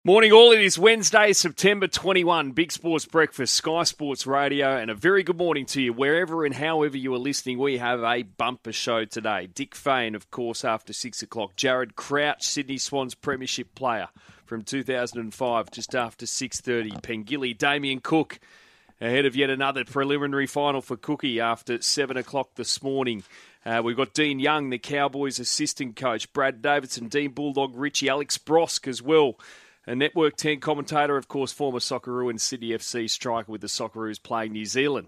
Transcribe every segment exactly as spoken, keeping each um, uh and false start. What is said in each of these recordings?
Morning all, it is Wednesday, September twenty-first, Big Sports Breakfast, Sky Sports Radio, and a very good morning to you. Wherever and however you are listening, we have a bumper show today. Dick Fane, of course, after six o'clock. Jared Crouch, Sydney Swans Premiership player from two thousand five, just after six thirty. Pengilly, Damien Cook, ahead of yet another preliminary final for Cookie after seven o'clock this morning. Uh, we've got Dean Young, the Cowboys assistant coach, Brad Davidson, Dean Bulldog Richie, Alex Brosk as well. A Network ten commentator, of course, former Socceroo and City F C striker with the Socceroos playing New Zealand.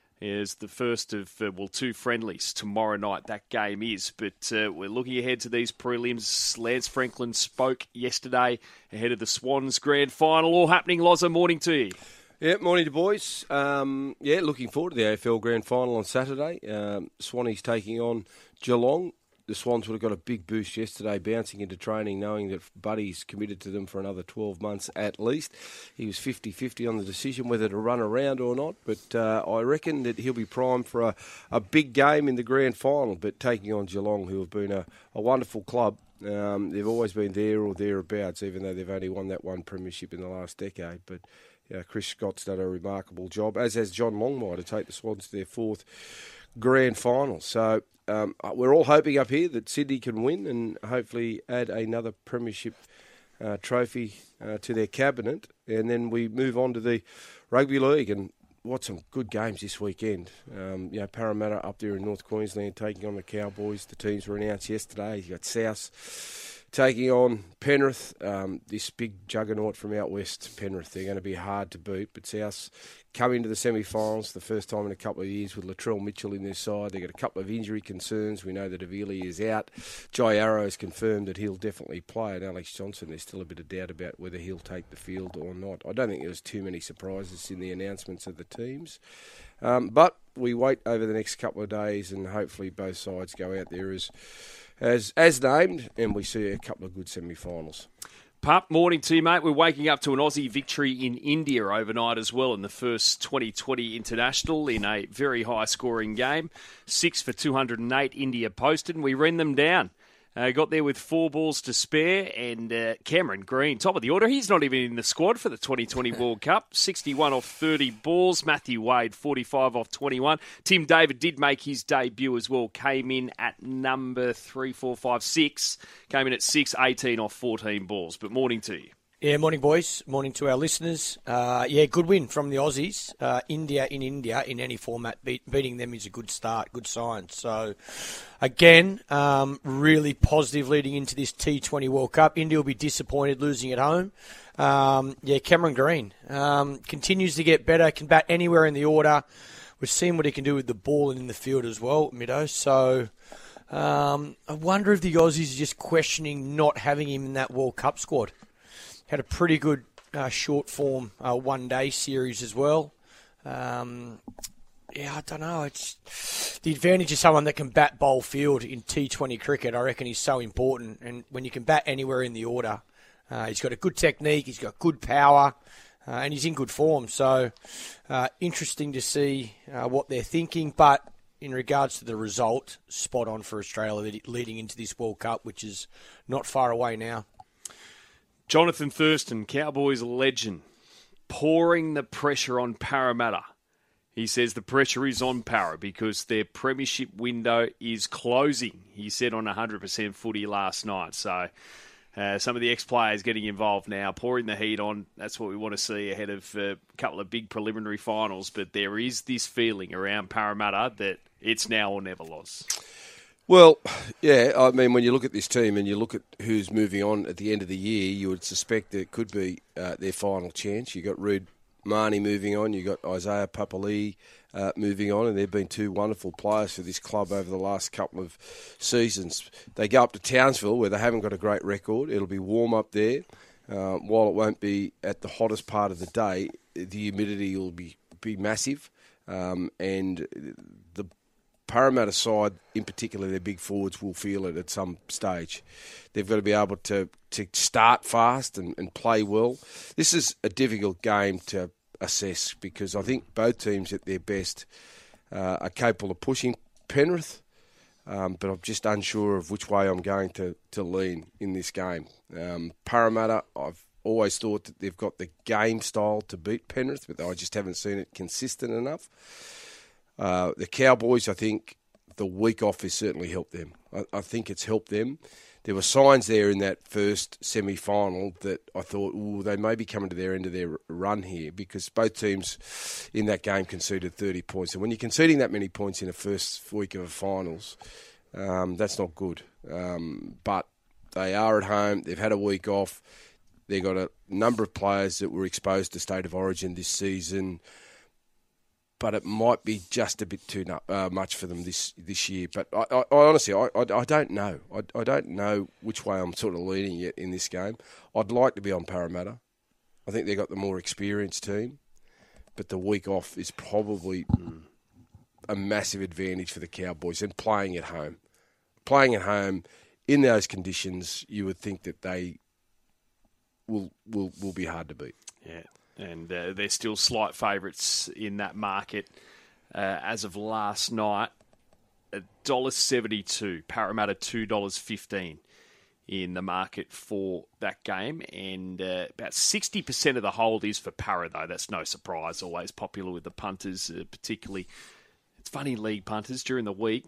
Is the first of, uh, well, two friendlies tomorrow night, that game is. But uh, we're looking ahead to these prelims. Lance Franklin spoke yesterday ahead of the Swans Grand Final. All happening, Loza, morning to you. Yeah, morning to boys. Um, yeah, looking forward to the A F L Grand Final on Saturday. Um, Swannies taking on Geelong. The Swans would have got a big boost yesterday, bouncing into training, knowing that Buddy's committed to them for another twelve months at least. He was fifty-fifty on the decision whether to run around or not, but uh, I reckon that he'll be primed for a, a big game in the Grand Final, but taking on Geelong, who have been a, a wonderful club. Um, they've always been there or thereabouts, even though they've only won that one premiership in the last decade. But yeah, Chris Scott's done a remarkable job, as has John Longmire, to take the Swans to their fourth Grand Final. So um, we're all hoping up here that Sydney can win and hopefully add another premiership uh, trophy uh, to their cabinet. And then we move on to the Rugby League, and what some good games this weekend. Um, you know, Parramatta up there in North Queensland taking on the Cowboys. The teams were announced yesterday. You got South taking on Penrith, um, this big juggernaut from out west, Penrith. They're going to be hard to beat, but South coming to the semi-finals the first time in a couple of years with Latrell Mitchell in their side. They've got a couple of injury concerns. We know that Avili is out. Jai Arrow has confirmed that he'll definitely play, and Alex Johnson, there's still a bit of doubt about whether he'll take the field or not. I don't think there was too many surprises in the announcements of the teams. Um, but we wait over the next couple of days, and hopefully both sides go out there as As as named, and we see a couple of good semi-finals. Pup, morning to you, mate. We're waking up to an Aussie victory in India overnight as well in the first twenty twenty International in a very high-scoring game. Six for two hundred eight India posted, and we ran them down. Uh, got there with four balls to spare, and uh, Cameron Green, top of the order. He's not even in the squad for the twenty twenty World Cup. sixty-one off thirty balls. Matthew Wade, forty-five off twenty-one. Tim David did make his debut as well. Came in at number three, four, five, six. Came in at six, eighteen off fourteen balls. But morning to you. Yeah, morning, boys. Morning to our listeners. Uh, yeah, good win from the Aussies. Uh, India in India in any format, beat, beating them is a good start, good sign. So, again, um, really positive leading into this T twenty World Cup. India will be disappointed losing at home. Um, yeah, Cameron Green um, continues to get better, can bat anywhere in the order. We've seen what he can do with the ball and in the field as well, Middo. So, um, I wonder if the Aussies are just questioning not having him in that World Cup squad. Had a pretty good uh, short form uh, one day series as well. Um, yeah, I don't know. It's the advantage of someone that can bat bowl field in T twenty cricket. I reckon is so important. And when you can bat anywhere in the order, uh, he's got a good technique. He's got good power, uh, and he's in good form. So uh, interesting to see uh, what they're thinking. But in regards to the result, spot on for Australia leading into this World Cup, which is not far away now. Jonathan Thurston, Cowboys legend, pouring the pressure on Parramatta. He says the pressure is on Para because their premiership window is closing, he said on one hundred percent footy last night. So uh, some of the ex-players getting involved now, pouring the heat on. That's what we want to see ahead of uh, a couple of big preliminary finals. But there is this feeling around Parramatta that it's now or never, Loz. Well, yeah, I mean, when you look at this team and you look at who's moving on at the end of the year, you would suspect that it could be uh, their final chance. You got Rude Marnie moving on, you got Isaiah Papali'i uh, moving on, and they've been two wonderful players for this club over the last couple of seasons. They go up to Townsville, where they haven't got a great record. It'll be warm up there. Uh, while it won't be at the hottest part of the day, the humidity will be, be massive, um, and the Parramatta side, in particular, their big forwards will feel it at some stage. They've got to be able to, to start fast and, and play well. This is a difficult game to assess because I think both teams at their best uh, are capable of pushing Penrith, um, but I'm just unsure of which way I'm going to, to lean in this game. Um, Parramatta, I've always thought that they've got the game style to beat Penrith, but I just haven't seen it consistent enough. Uh, the Cowboys, I think the week off has certainly helped them. I, I think it's helped them. There were signs there in that first semi-final that I thought, ooh, they may be coming to their end of their run here, because both teams in that game conceded thirty points. And when you're conceding that many points in the first week of a finals, um, that's not good. Um, but they are at home. They've had a week off. They've got a number of players that were exposed to State of Origin this season, but it might be just a bit too uh, much for them this this year. But I, I, I honestly, I, I, I don't know. I, I don't know which way I'm sort of leaning yet in this game. I'd like to be on Parramatta. I think they've got the more experienced team, but the week off is probably a massive advantage for the Cowboys, and playing at home. Playing at home in those conditions, you would think that they will will will be hard to beat. Yeah. And uh, they're still slight favourites in that market uh, as of last night. one dollar seventy-two, Parramatta two dollars fifteen in the market for that game. And uh, about sixty percent of the hold is for Parra, though. That's no surprise. Always popular with the punters, uh, particularly. It's funny, league punters during the week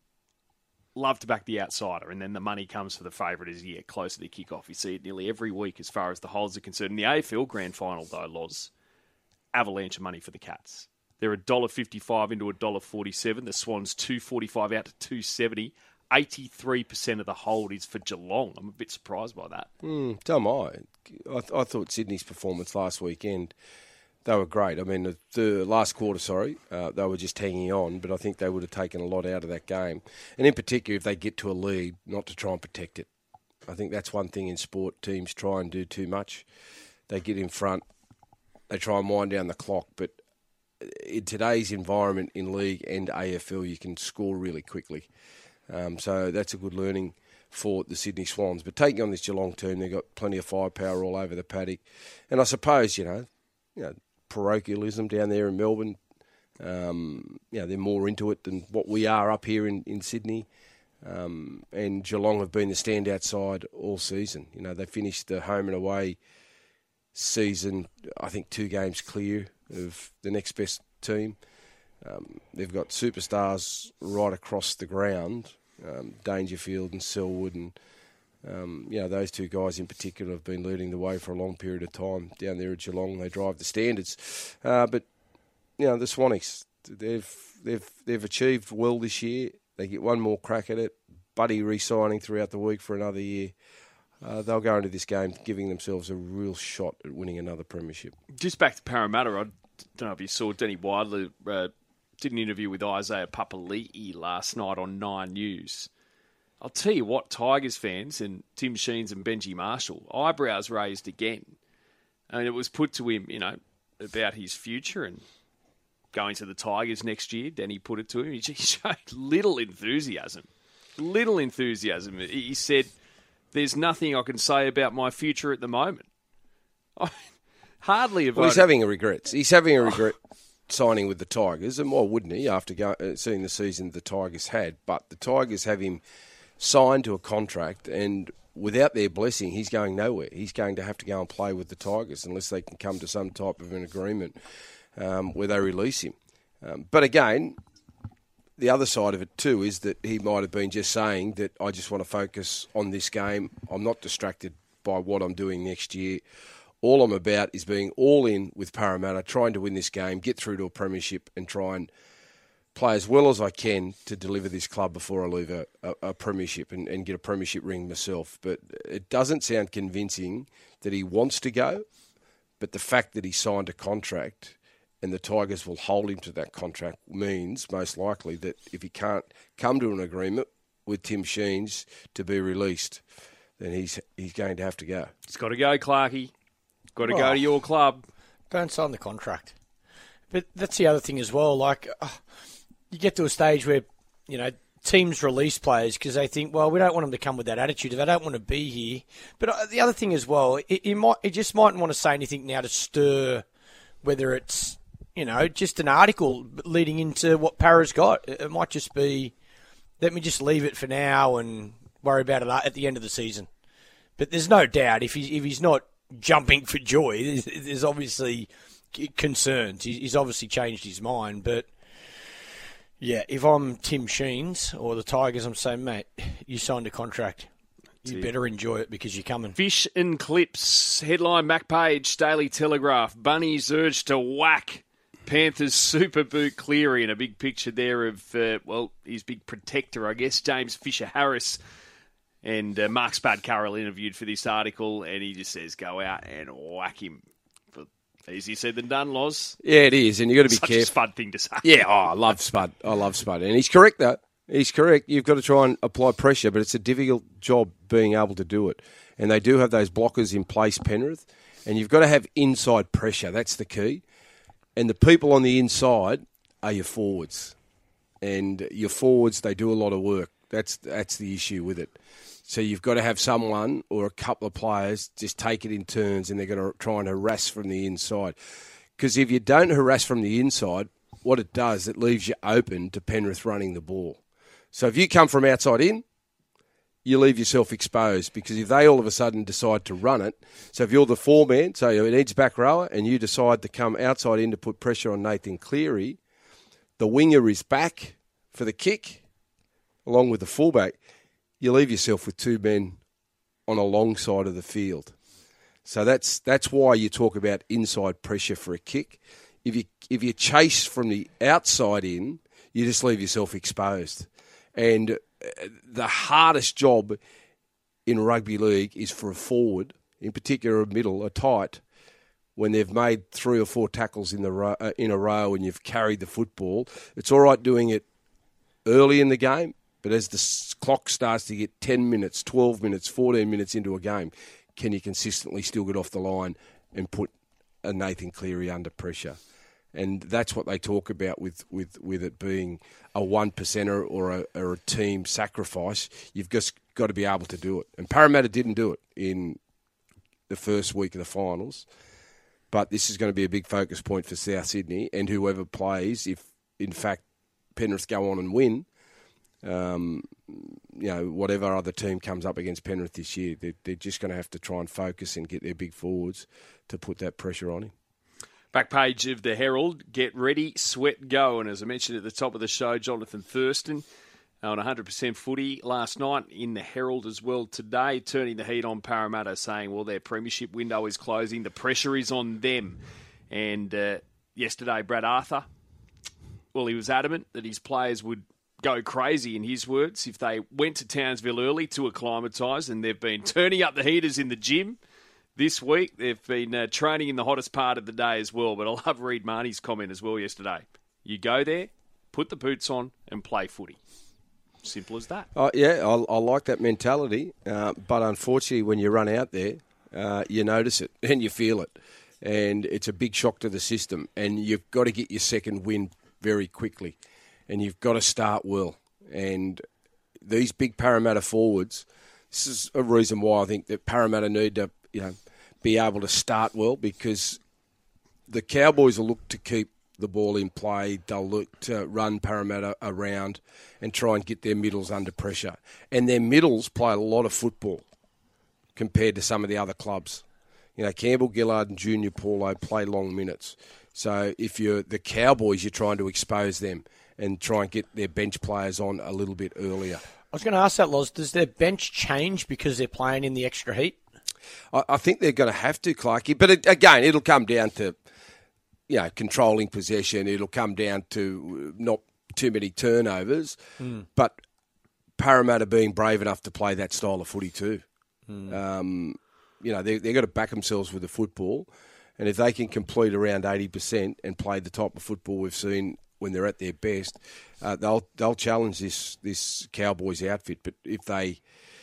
love to back the outsider, and then the money comes for the favourite as you get closer to kick-off. You see it nearly every week as far as the holds are concerned. In the A F L Grand Final, though, Loz, avalanche of money for the Cats. They're one dollar fifty-five into one dollar forty-seven. The Swans two forty-five out to two seventy. eighty-three percent of the hold is for Geelong. I'm a bit surprised by that. Mm, so am I. I, th- I thought Sydney's performance last weekend, they were great. I mean, the, the last quarter, sorry, uh, they were just hanging on, but I think they would have taken a lot out of that game. And in particular, if they get to a lead, not to try and protect it. I think that's one thing in sport. Teams try and do too much. They get in front. They try and wind down the clock. But in today's environment in league and A F L, you can score really quickly. Um, so that's a good learning for the Sydney Swans. But taking on this Geelong team, they've got plenty of firepower all over the paddock. And I suppose, you know, you know, parochialism down there in Melbourne, um, you know, they're more into it than what we are up here in, in Sydney. Um, and Geelong have been the standout side all season. You know, they finished the home and away season, I think, two games clear of the next best team. Um, they've got superstars right across the ground, um, Dangerfield and Selwood, and um, you know, those two guys in particular have been leading the way for a long period of time down there at Geelong. They drive the standards, uh, but you know, the Swannies, they've they've they've achieved well this year. They get one more crack at it. Buddy re-signing throughout the week for another year. Uh, they'll go into this game giving themselves a real shot at winning another premiership. Just back to Parramatta, I don't know if you saw Denny Widler uh, did an interview with Isaiah Papali'i last night on Nine News. I'll tell you what, Tigers fans and Tim Sheens and Benji Marshall, eyebrows raised again. I mean, it was put to him, you know, about his future and going to the Tigers next year. Then he put it to him. He showed little enthusiasm. Little enthusiasm. He said, there's nothing I can say about my future at the moment. Hardly a vote. Well, he's having a regret. He's having a regret signing with the Tigers, and why wouldn't he after go, uh, seeing the season the Tigers had? But the Tigers have him signed to a contract, and without their blessing, he's going nowhere. He's going to have to go and play with the Tigers unless they can come to some type of an agreement um, where they release him. Um, but again, the other side of it too is that he might have been just saying that I just want to focus on this game. I'm not distracted by what I'm doing next year. All I'm about is being all in with Parramatta, trying to win this game, get through to a premiership and try and play as well as I can to deliver this club before I leave a, a, a premiership and, and get a premiership ring myself. But it doesn't sound convincing that he wants to go, but the fact that he signed a contract and the Tigers will hold him to that contract means most likely that if he can't come to an agreement with Tim Sheens to be released, then he's he's going to have to go. He's got to go, Clarkie. Got to Oh. go to your club. Don't sign the contract. But that's the other thing as well. Like, uh, you get to a stage where, you know, teams release players because they think, well, we don't want them to come with that attitude. They don't want to be here. But uh, the other thing as well, it, it might, it just mightn't want to say anything now to stir, whether it's, you know, just an article leading into what Parra's got. It, it might just be, let me just leave it for now and worry about it at the end of the season. But there's no doubt if he, if he's not jumping for joy. There's, there's obviously concerns. He's obviously changed his mind, but yeah, if I'm Tim Sheens or the Tigers, I'm saying, mate, you signed a contract. You better enjoy it because you're coming. Fish and Clips, headline back page, Daily Telegraph. Bunnies urged to whack Panthers super boot Cleary, and a big picture there of, uh, well, his big protector, I guess, James Fisher-Harris. And uh, Mark Spad-Carroll interviewed for this article, and he just says, go out and whack him. But easier said than done, Loz. Yeah, it is, and you've got to be Such careful. a Spud thing to say. Yeah, oh, I love Spud. I love Spud. And he's correct, though. He's correct. You've got to try and apply pressure, but it's a difficult job being able to do it. And they do have those blockers in place, Penrith, and you've got to have inside pressure. That's the key. And the people on the inside are your forwards. And your forwards, they do a lot of work. That's that's the issue with it. So you've got to have someone or a couple of players just take it in turns, and they're going to try and harass from the inside. Because if you don't harass from the inside, what it does, it leaves you open to Penrith running the ball. So if you come from outside in, you leave yourself exposed, because if they all of a sudden decide to run it, so if you're the four-man, so it needs back rower, and you decide to come outside in to put pressure on Nathan Cleary, the winger is back for the kick, along with the fullback, you leave yourself with two men on a long side of the field. So that's that's why you talk about inside pressure for a kick. If you if you chase from the outside in, you just leave yourself exposed. And the hardest job in rugby league is for a forward, in particular a middle, a tight, when they've made three or four tackles in the ro- uh, in a row and you've carried the football. It's all right doing it early in the game, but as the clock starts to get ten minutes, twelve minutes, fourteen minutes into a game, can you consistently still get off the line and put a Nathan Cleary under pressure? And that's what they talk about with, with, with it being a one percenter or a, or a team sacrifice. You've just got to be able to do it. And Parramatta didn't do it in the first week of the finals. But this is going to be a big focus point for South Sydney, and whoever plays, if in fact Penrith go on and win, um, you know, whatever other team comes up against Penrith this year, they're, they're just going to have to try and focus and get their big forwards to put that pressure on him. Back page of the Herald, get ready, sweat, go. And as I mentioned at the top of the show, Jonathan Thurston on one hundred percent footy last night in the Herald as well today, turning the heat on Parramatta, saying, well, their premiership window is closing. The pressure is on them. And uh, yesterday, Brad Arthur, well, he was adamant that his players would go crazy, in his words, if they went to Townsville early to acclimatise, and they've been turning up the heaters in the gym. This week, they've been uh, training in the hottest part of the day as well. But I love Reid Marnie's comment as well yesterday. You go there, put the boots on, and play footy. Simple as that. Oh, yeah, I, I like that mentality. Uh, but unfortunately, when you run out there, uh, you notice it and you feel it. And it's a big shock to the system. And you've got to get your second win very quickly. And you've got to start well. And these big Parramatta forwards, this is a reason why I think that Parramatta need to, you know, be able to start well, because the Cowboys will look to keep the ball in play. They'll look to run Parramatta around and try and get their middles under pressure. And their middles play a lot of football compared to some of the other clubs. You know, Campbell, Gillard and Junior Paulo play long minutes. So if you're the Cowboys, you're trying to expose them and try and get their bench players on a little bit earlier. I was going to ask that, Loz. Does their bench change because they're playing in the extra heat? I, I think they're going to have to, Clarkie. But it, again, it'll come down to, you know, controlling possession. It'll come down to not too many turnovers. Mm. But Parramatta being brave enough to play that style of footy too. Mm. Um, you know, they, they've got to back themselves with the football. And if they can complete around eighty percent and play the type of football we've seen when they're at their best, uh, they'll they'll challenge this this Cowboys outfit. But if they,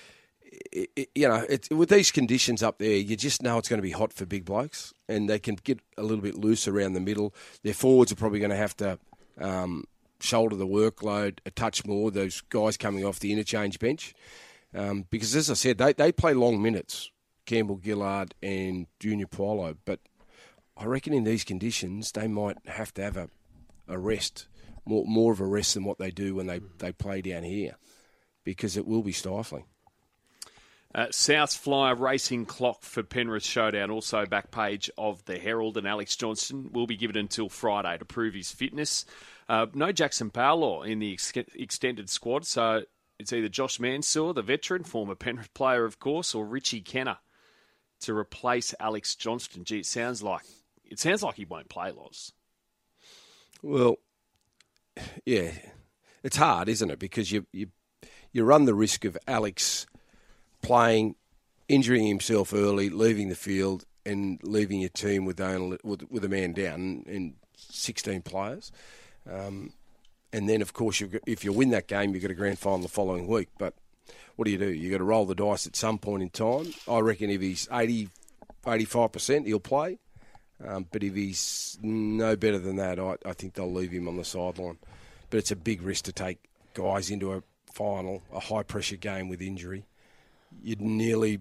it, it, you know, it, with these conditions up there, you just know it's going to be hot for big blokes, and they can get a little bit loose around the middle. Their forwards are probably going to have to um, shoulder the workload a touch more, those guys coming off the interchange bench. Um, because, as I said, they, they play long minutes, Campbell, Gillard and Junior Paulo. But I reckon in these conditions, they might have to have a, a rest, more more of a rest than what they do when they, they play down here, because it will be stifling. Uh, South Flyer Racing Clock for Penrith Showdown, also back page of the Herald, and Alex Johnston will be given until Friday to prove his fitness. Uh, no Jackson Powell in the ex- extended squad, so it's either Josh Mansour, the veteran, former Penrith player, of course, or Richie Kenner to replace Alex Johnston. Gee, it sounds like it sounds like he won't play, Loz. Well, yeah, it's hard, isn't it? Because you you you run the risk of Alex playing, injuring himself early, leaving the field, and leaving your team with only with, with a man down and sixteen players. Um, and then, of course, you've got, if you win that game, you've got a grand final the following week. But what do you do? You've got to roll the dice at some point in time. I reckon if he's eighty, eighty-five percent, he'll play. Um, but if he's no better than that, I, I think they'll leave him on the sideline. But it's a big risk to take guys into a final, a high-pressure game with injury. You'd nearly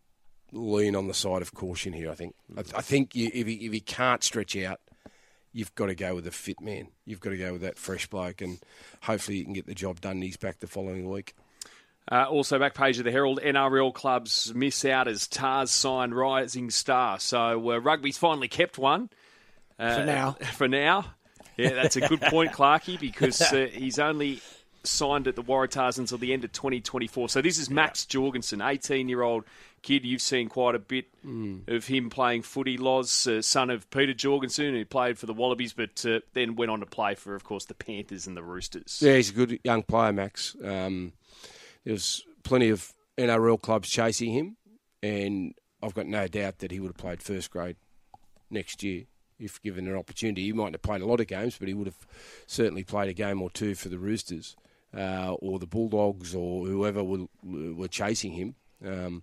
lean on the side of caution here, I think. I, I think you, if, he, if he can't stretch out, you've got to go with a fit man. You've got to go with that fresh bloke, and hopefully you can get the job done and he's back the following week. Uh, also, back page of the Herald, N R L clubs miss out as Tars signed Rising Star. So uh, rugby's finally kept one. Uh, For now. For now. Yeah, that's a good point, Clarkey, because uh, he's only signed at the Waratahs until the end of twenty twenty-four. So this is Max yeah. Jorgensen, eighteen-year-old kid. You've seen quite a bit mm. of him playing footy. Loz, uh, son of Peter Jorgensen, who played for the Wallabies, but uh, then went on to play for, of course, the Panthers and the Roosters. Yeah, he's a good young player, Max. Um, there's plenty of N R L clubs chasing him, and I've got no doubt that he would have played first grade next year if given an opportunity. He mightn't have played a lot of games, but he would have certainly played a game or two for the Roosters. Uh, or the Bulldogs, or whoever were, were chasing him, um,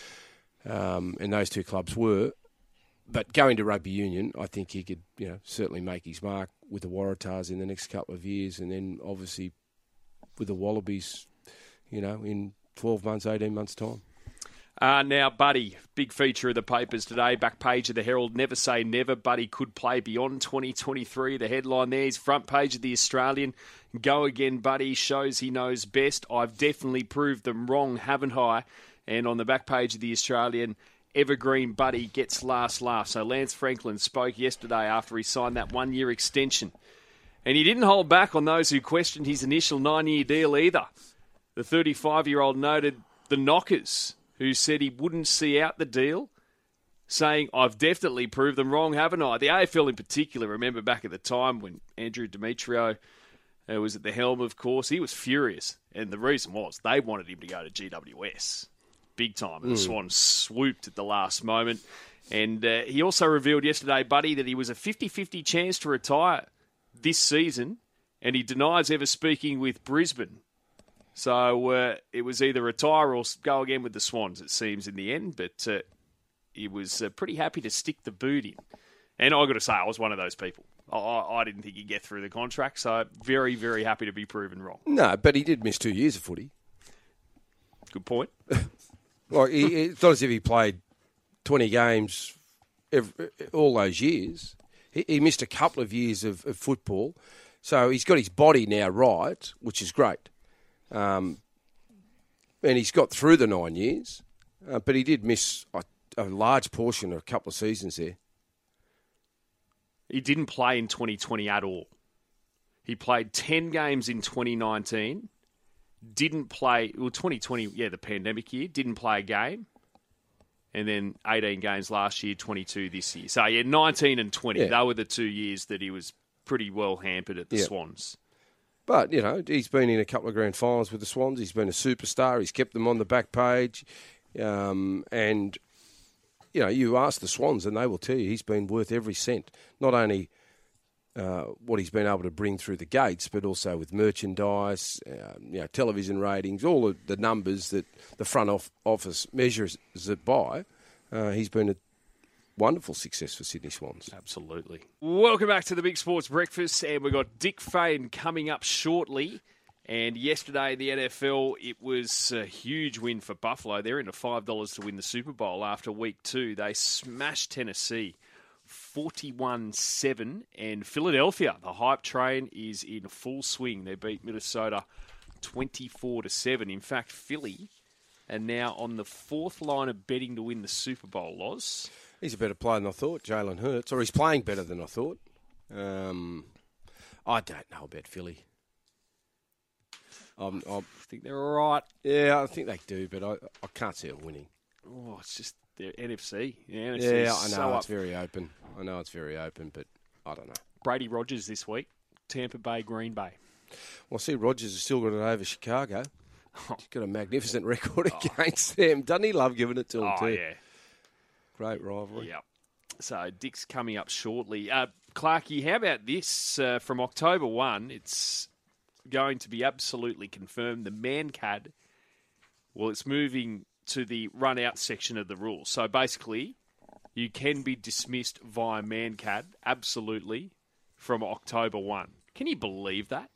um, and those two clubs were. But going to rugby union, I think he could, you know, certainly make his mark with the Waratahs in the next couple of years, and then obviously with the Wallabies, you know, in twelve months, eighteen months' time. Uh, now, Buddy, big feature of the papers today, back page of the Herald, never say never, Buddy could play beyond twenty twenty-three. The headline there is front page of the Australian, go again, Buddy, shows he knows best. I've definitely proved them wrong, haven't I? And on the back page of the Australian, evergreen Buddy gets last laugh. So Lance Franklin spoke yesterday after he signed that one-year extension. And he didn't hold back on those who questioned his initial nine-year deal either. The thirty-five-year-old noted the knockers, who said he wouldn't see out the deal, saying, I've definitely proved them wrong, haven't I? The A F L in particular, remember back at the time when Andrew Demetrio uh, was at the helm, of course, he was furious. And the reason was they wanted him to go to G W S big time. And mm. the Swans swooped at the last moment. And uh, he also revealed yesterday, Buddy, that he was a fifty-fifty chance to retire this season, and he denies ever speaking with Brisbane. So uh, it was either retire or go again with the Swans, it seems, in the end. But uh, he was uh, pretty happy to stick the boot in. And I've got to say, I was one of those people. I, I didn't think he'd get through the contract, so very, very happy to be proven wrong. No, but he did miss two years of footy. Good point. Like he, it's not as if he played twenty games every, all those years. He, he missed a couple of years of, of football. So he's got his body now right, which is great. Um, and he's got through the nine years, uh, but he did miss a, a large portion of a couple of seasons there. He didn't play in twenty twenty at all. He played ten games in twenty nineteen, didn't play, well, twenty twenty, yeah, the pandemic year, didn't play a game, and then eighteen games last year, twenty-two this year. So, yeah, nineteen and twenty, yeah. They were the two years that he was pretty well hampered at the yeah. Swans. But, you know, he's been in a couple of grand finals with the Swans. He's been a superstar. He's kept them on the back page. Um, and, you know, you ask the Swans and they will tell you he's been worth every cent. Not only uh, what he's been able to bring through the gates, but also with merchandise, uh, you know, television ratings, all of the numbers that the front off- office measures it by. Uh, he's been a wonderful success for Sydney Swans. Absolutely. Welcome back to the Big Sports Breakfast, and we've got Dick Fane coming up shortly. And yesterday in the N F L, it was a huge win for Buffalo. They're into five dollars to win the Super Bowl after week two. They smashed Tennessee forty-one seven, and Philadelphia, the hype train, is in full swing. They beat Minnesota twenty-four to seven. In fact, Philly and now on the fourth line of betting to win the Super Bowl, Loz. He's a better player than I thought, Jalen Hurts, or he's playing better than I thought. Um, I don't know about Philly. I'm, I'm, I think they're all right. Yeah, I think they do, but I, I can't see them winning. Oh, it's just the N F C. The N F C Yeah, is I know so it's up. very open. I know it's very open, but I don't know. Brady Rogers this week, Tampa Bay, Green Bay. Well, I see Rodgers has still got it over Chicago. He's got a magnificent record against them. Doesn't he love giving it to them Oh, too? yeah. Great rivalry. Yep. So Dick's coming up shortly. Uh, Clarkie, how about this? Uh, from October first, it's going to be absolutely confirmed. The Man-Cad, well, it's moving to the run-out section of the rules. So basically, you can be dismissed via Man-Cad, absolutely, from October first. Can you believe that?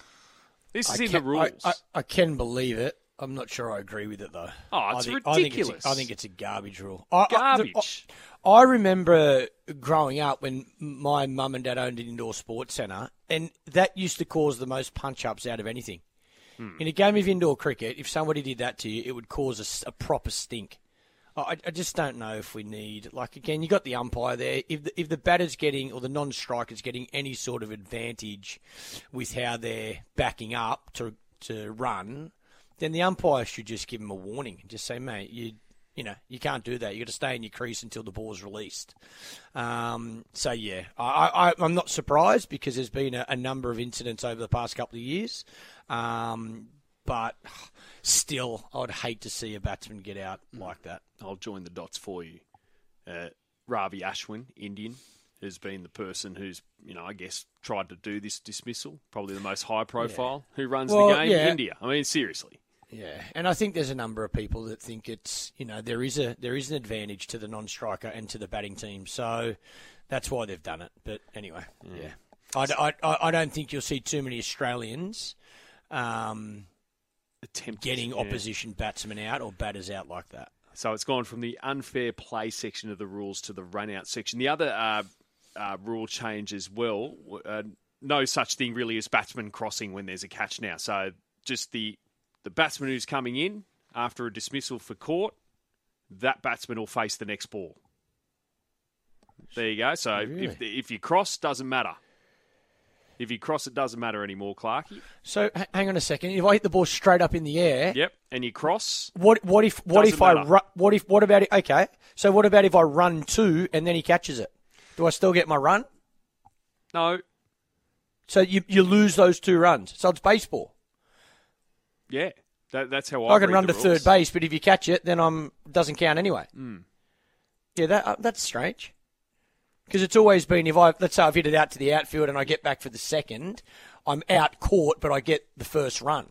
This is I in can, the rules. I, I, I can believe it. I'm not sure I agree with it, though. Oh, it's I think, ridiculous. I think it's, a, I think it's a garbage rule. I, Garbage. I, I remember growing up when my mum and dad owned an indoor sports centre, and that used to cause the most punch-ups out of anything. Hmm. In a game of indoor cricket, if somebody did that to you, it would cause a, a proper stink. I, I just don't know if we need... Like, again, you got the umpire there. If the, if the batter's getting, or the non-striker's getting any sort of advantage with how they're backing up to to run, then the umpire should just give him a warning and just say, mate, you you know, you can't do that. You've got to stay in your crease until the ball's released. Um, so, yeah, I, I, I'm not surprised because there's been a, a number of incidents over the past couple of years. Um, but still, I would hate to see a batsman get out like that. I'll join the dots for you. Uh, Ravi Ashwin, Indian, has been the person who's, you know, I guess, tried to do this dismissal. Probably the most high profile. Yeah. Who runs well, the game? Yeah. India. I mean, seriously. Yeah, and I think there's a number of people that think it's, you know, there is a there is an advantage to the non-striker and to the batting team. So that's why they've done it. But anyway, mm. yeah. I, I, I don't think you'll see too many Australians um, Attempt, getting yeah. opposition batsmen out or batters out like that. So it's gone from the unfair play section of the rules to the run-out section. The other uh, uh, rule change as well, uh, no such thing really as batsman crossing when there's a catch now. So just the, the batsman who's coming in after a dismissal for caught, that batsman will face the next ball. There you go. So really? if if you cross, doesn't matter. If you cross, it doesn't matter anymore, Clarkie. So h- hang on a second. If I hit the ball straight up in the air, yep, and you cross, what what if what if matter. I ru- what if what about it? Okay, so what about if I run two and then he catches it? Do I still get my run? No. So you you lose those two runs. So it's baseball. Yeah, that, that's how I. I can read run the to rules. third base, but if you catch it, then I'm doesn't count anyway. Mm. Yeah, that uh, that's strange. Because it's always been, if I, let's say I've hit it out to the outfield and I get back for the second, I'm out caught, but I get the first run.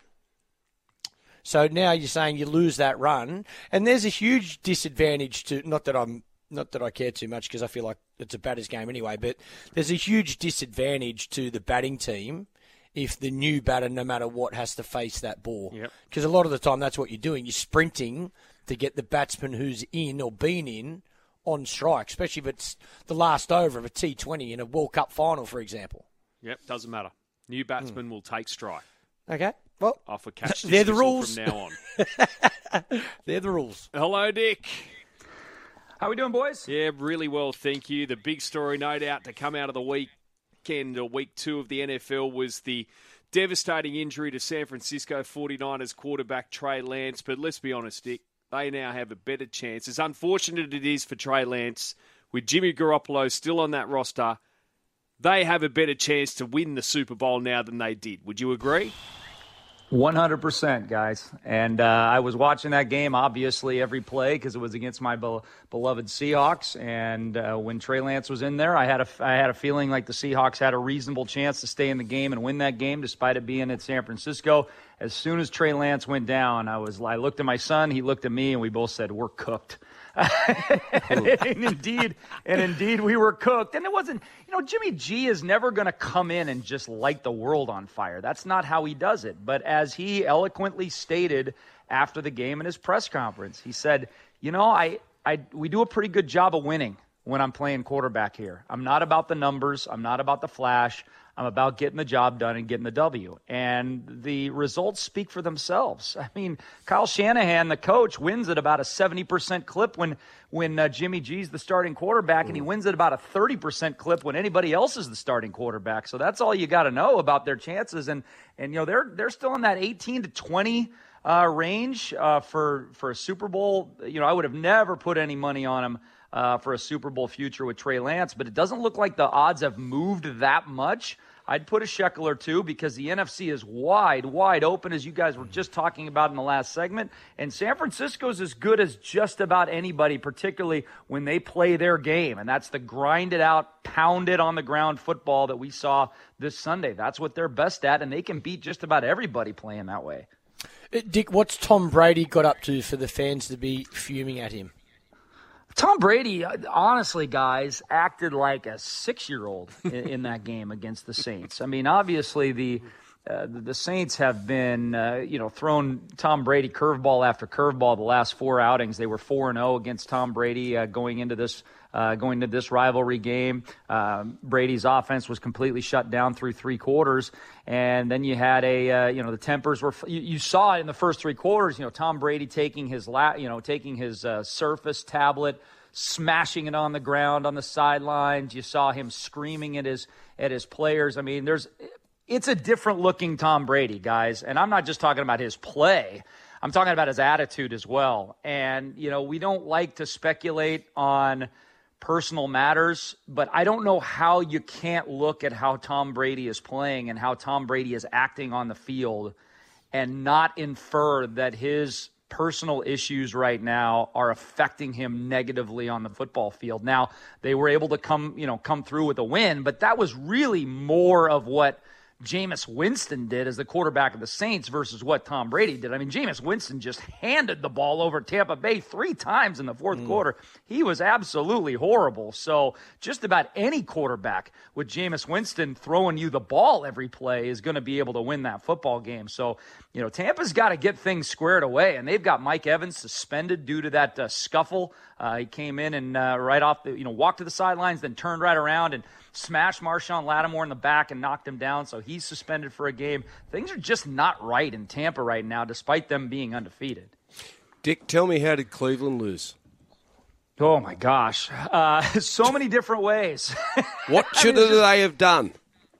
So now you're saying you lose that run, and there's a huge disadvantage to, not that I'm, not that I care too much because I feel like it's a batter's game anyway, but there's a huge disadvantage to the batting team if the new batter, no matter what, has to face that ball. Yep. Because a lot of the time that's what you're doing. You're sprinting to get the batsman who's in or been in on strike, especially if it's the last over of a T twenty in a World Cup final, for example. Yep, doesn't matter. New batsman mm. will take strike. Okay, well, off a catch they're the rules from now on. They're the rules. Hello, Dick. How we doing, boys? Yeah, really well, thank you. The big story, no doubt, to come out of the weekend or week two of the N F L was the devastating injury to San Francisco forty-niners quarterback Trey Lance. But let's be honest, Dick, they now have a better chance. As unfortunate it is for Trey Lance, with Jimmy Garoppolo still on that roster, they have a better chance to win the Super Bowl now than they did. Would you agree? one hundred percent, guys. And uh, I was watching that game, obviously, every play because it was against my be- beloved Seahawks. And uh, when Trey Lance was in there, I had a, I had a feeling like the Seahawks had a reasonable chance to stay in the game and win that game despite it being at San Francisco. As soon as Trey Lance went down, I was I looked at my son, he looked at me, and we both said, we're cooked. and, and indeed, and indeed, we were cooked. And it wasn't, you know, Jimmy G is never going to come in and just light the world on fire. That's not how he does it. But as he eloquently stated after the game in his press conference, he said, you know, I, I, we do a pretty good job of winning when I'm playing quarterback here. I'm not about the numbers. I'm not about the flash. I'm about getting the job done and getting the W. And the results speak for themselves. I mean, Kyle Shanahan, the coach, wins at about a seventy percent clip when when uh, Jimmy G's the starting quarterback, and he wins at about a thirty percent clip when anybody else is the starting quarterback. So that's all you got to know about their chances. And and you know they're they're still in that eighteen to twenty uh, range uh, for for a Super Bowl. You know, I would have never put any money on them uh, for a Super Bowl future with Trey Lance, but it doesn't look like the odds have moved that much. I'd put a shekel or two because the N F C is wide, wide open, as you guys were just talking about in the last segment. And San Francisco's as good as just about anybody, particularly when they play their game. And that's the grinded out, pounded on the ground football that we saw this Sunday. That's what they're best at, and they can beat just about everybody playing that way. Dick, what's Tom Brady got up to for the fans to be fuming at him? Tom Brady, honestly, guys, acted like a six-year-old in, in that game against the Saints. I mean, obviously, the uh, the Saints have been, uh, you know, thrown Tom Brady curveball after curveball the last four outings. They were four and oh against Tom Brady uh, going into this uh, going into this rivalry game. Uh, Brady's offense was completely shut down through three quarters, and then you had a, uh, you know, the tempers were. You, you saw it in the first three quarters. You know, Tom Brady taking his la- you know, taking his uh, Surface tablet, smashing it on the ground on the sidelines. You saw him screaming at his at his players. I mean, there's it's a different looking Tom Brady, guys. And I'm not just talking about his play. I'm talking about his attitude as well. And, you know, we don't like to speculate on personal matters, but I don't know how you can't look at how Tom Brady is playing and how Tom Brady is acting on the field and not infer that his personal issues right now are affecting him negatively on the football field. Now, they were able to come, you know, come through with a win, but that was really more of what Jameis Winston did as the quarterback of the Saints versus what Tom Brady did. I mean, Jameis Winston just handed the ball over Tampa Bay three times in the fourth mm. quarter. He was absolutely horrible. So just about any quarterback with Jameis Winston throwing you the ball every play is going to be able to win that football game. So, you know, Tampa's got to get things squared away, and they've got Mike Evans suspended due to that uh, scuffle. Uh, he came in and uh, right off the, you know, walked to the sidelines, then turned right around and smashed Marshawn Lattimore in the back and knocked him down. So he's suspended for a game. Things are just not right in Tampa right now, despite them being undefeated. Dick, tell me, how did Cleveland lose? Oh, my gosh. Uh, so many different ways. What should I mean, just, they have done?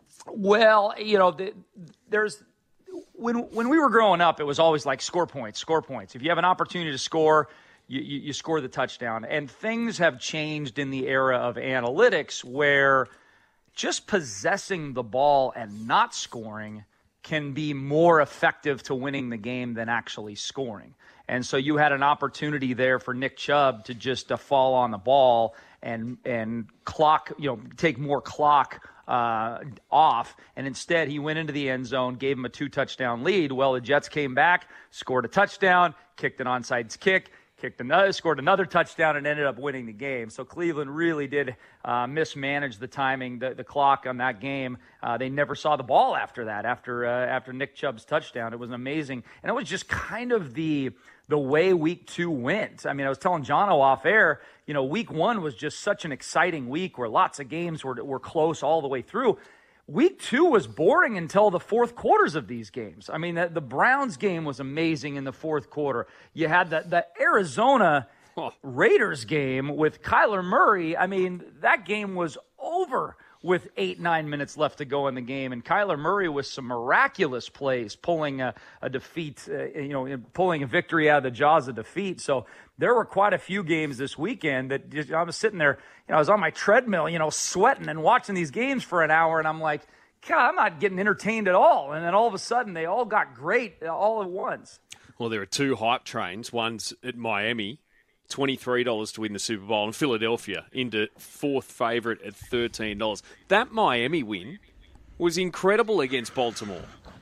Well, you know, the, there's when when we were growing up, it was always like score points, score points. If you have an opportunity to score, you, you, you score the touchdown. And things have changed in the era of analytics where just possessing the ball and not scoring can be more effective to winning the game than actually scoring. And so you had an opportunity there for Nick Chubb to just uh, fall on the ball and and clock, you know, take more clock uh, off. And instead he went into the end zone, gave him a two-touchdown lead. Well, the Jets came back, scored a touchdown, kicked an onside kick, kicked another, scored another touchdown, and ended up winning the game. So Cleveland really did uh, mismanage the timing, the, the clock on that game. Uh, they never saw the ball after that, after uh, after Nick Chubb's touchdown. It was amazing. And it was just kind of the the way week two went. I mean, I was telling Jono off air, you know, week one was just such an exciting week where lots of games were were close all the way through. Week two was boring until the fourth quarters of these games. I mean, the, the Browns game was amazing in the fourth quarter. You had the, the Arizona Raiders game with Kyler Murray. I mean, that game was over with eight, nine minutes left to go in the game. And Kyler Murray with some miraculous plays, pulling a, a defeat, uh, you know, pulling a victory out of the jaws of defeat. So there were quite a few games this weekend that just, I was sitting there, you know, I was on my treadmill, you know, sweating and watching these games for an hour. And I'm like, God, I'm not getting entertained at all. And then all of a sudden they all got great all at once. Well, there are two hype trains. One's at Miami, twenty-three dollars to win the Super Bowl, and Philadelphia into fourth favourite at thirteen dollars. That Miami win was incredible against Baltimore.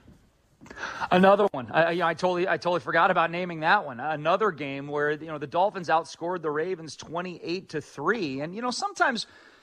Another one. I, you know, I totally, I totally forgot about naming that one. Another game where, you know, the Dolphins outscored the Ravens twenty-eight to three, and you know, sometimes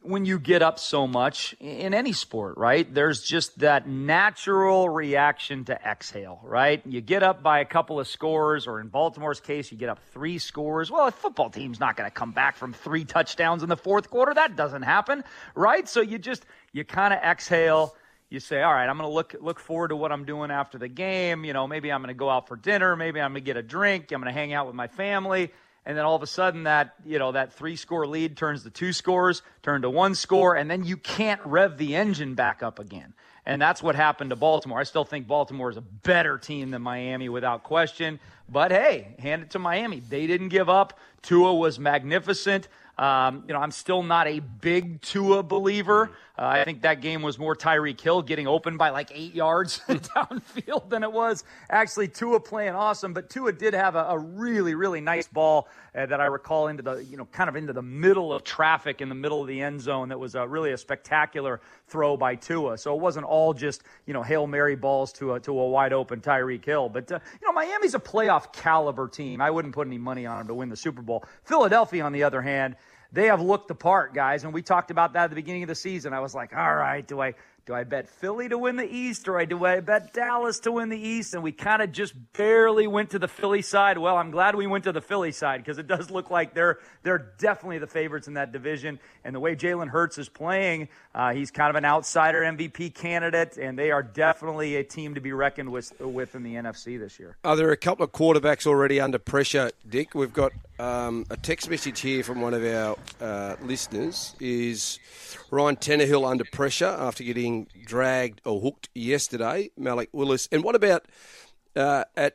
when you get up so much in any sport, right? There's just that natural reaction to exhale, right? You get up by a couple of scores, or in Baltimore's case, you get up three scores. Well, a football team's not going to come back from three touchdowns in the fourth quarter. That doesn't happen, right? So you just, you kind of exhale. You say, all right, I'm going to look look forward to what I'm doing after the game. You know, maybe I'm going to go out for dinner. Maybe I'm going to get a drink. I'm going to hang out with my family. And then all of a sudden that, you know, that three-score lead turns to two scores, turn to one score, and then you can't rev the engine back up again. And that's what happened to Baltimore. I still think Baltimore is a better team than Miami without question. But, hey, hand it to Miami. They didn't give up. Tua was magnificent. Um, you know, I'm still not a big Tua believer. Uh, I think that game was more Tyreek Hill getting open by like eight yards downfield than it was actually Tua playing awesome. But Tua did have a, a really, really nice ball uh, that I recall into the, you know, kind of into the middle of traffic in the middle of the end zone. That was a, really a spectacular throw by Tua. So it wasn't all just, you know, Hail Mary balls to a, to a wide open Tyreek Hill. But, uh, you know, Miami's a playoff caliber team. I wouldn't put any money on them to win the Super Bowl. Philadelphia, on the other hand, they have looked the part, guys, and we talked about that at the beginning of the season. I was like, all right, do I do I bet Philly to win the East, or do I bet Dallas to win the East? And we kind of just barely went to the Philly side. Well, I'm glad we went to the Philly side, because it does look like they're they're definitely the favorites in that division. And the way Jalen Hurts is playing, uh, he's kind of an outsider M V P candidate, and they are definitely a team to be reckoned with, with in the N F C this year. Are there a couple of quarterbacks already under pressure, Dick? We've got um, a text message here from one of our uh, listeners. Is Ryan Tannehill under pressure after getting dragged or hooked yesterday? Malik Willis. And what about uh, at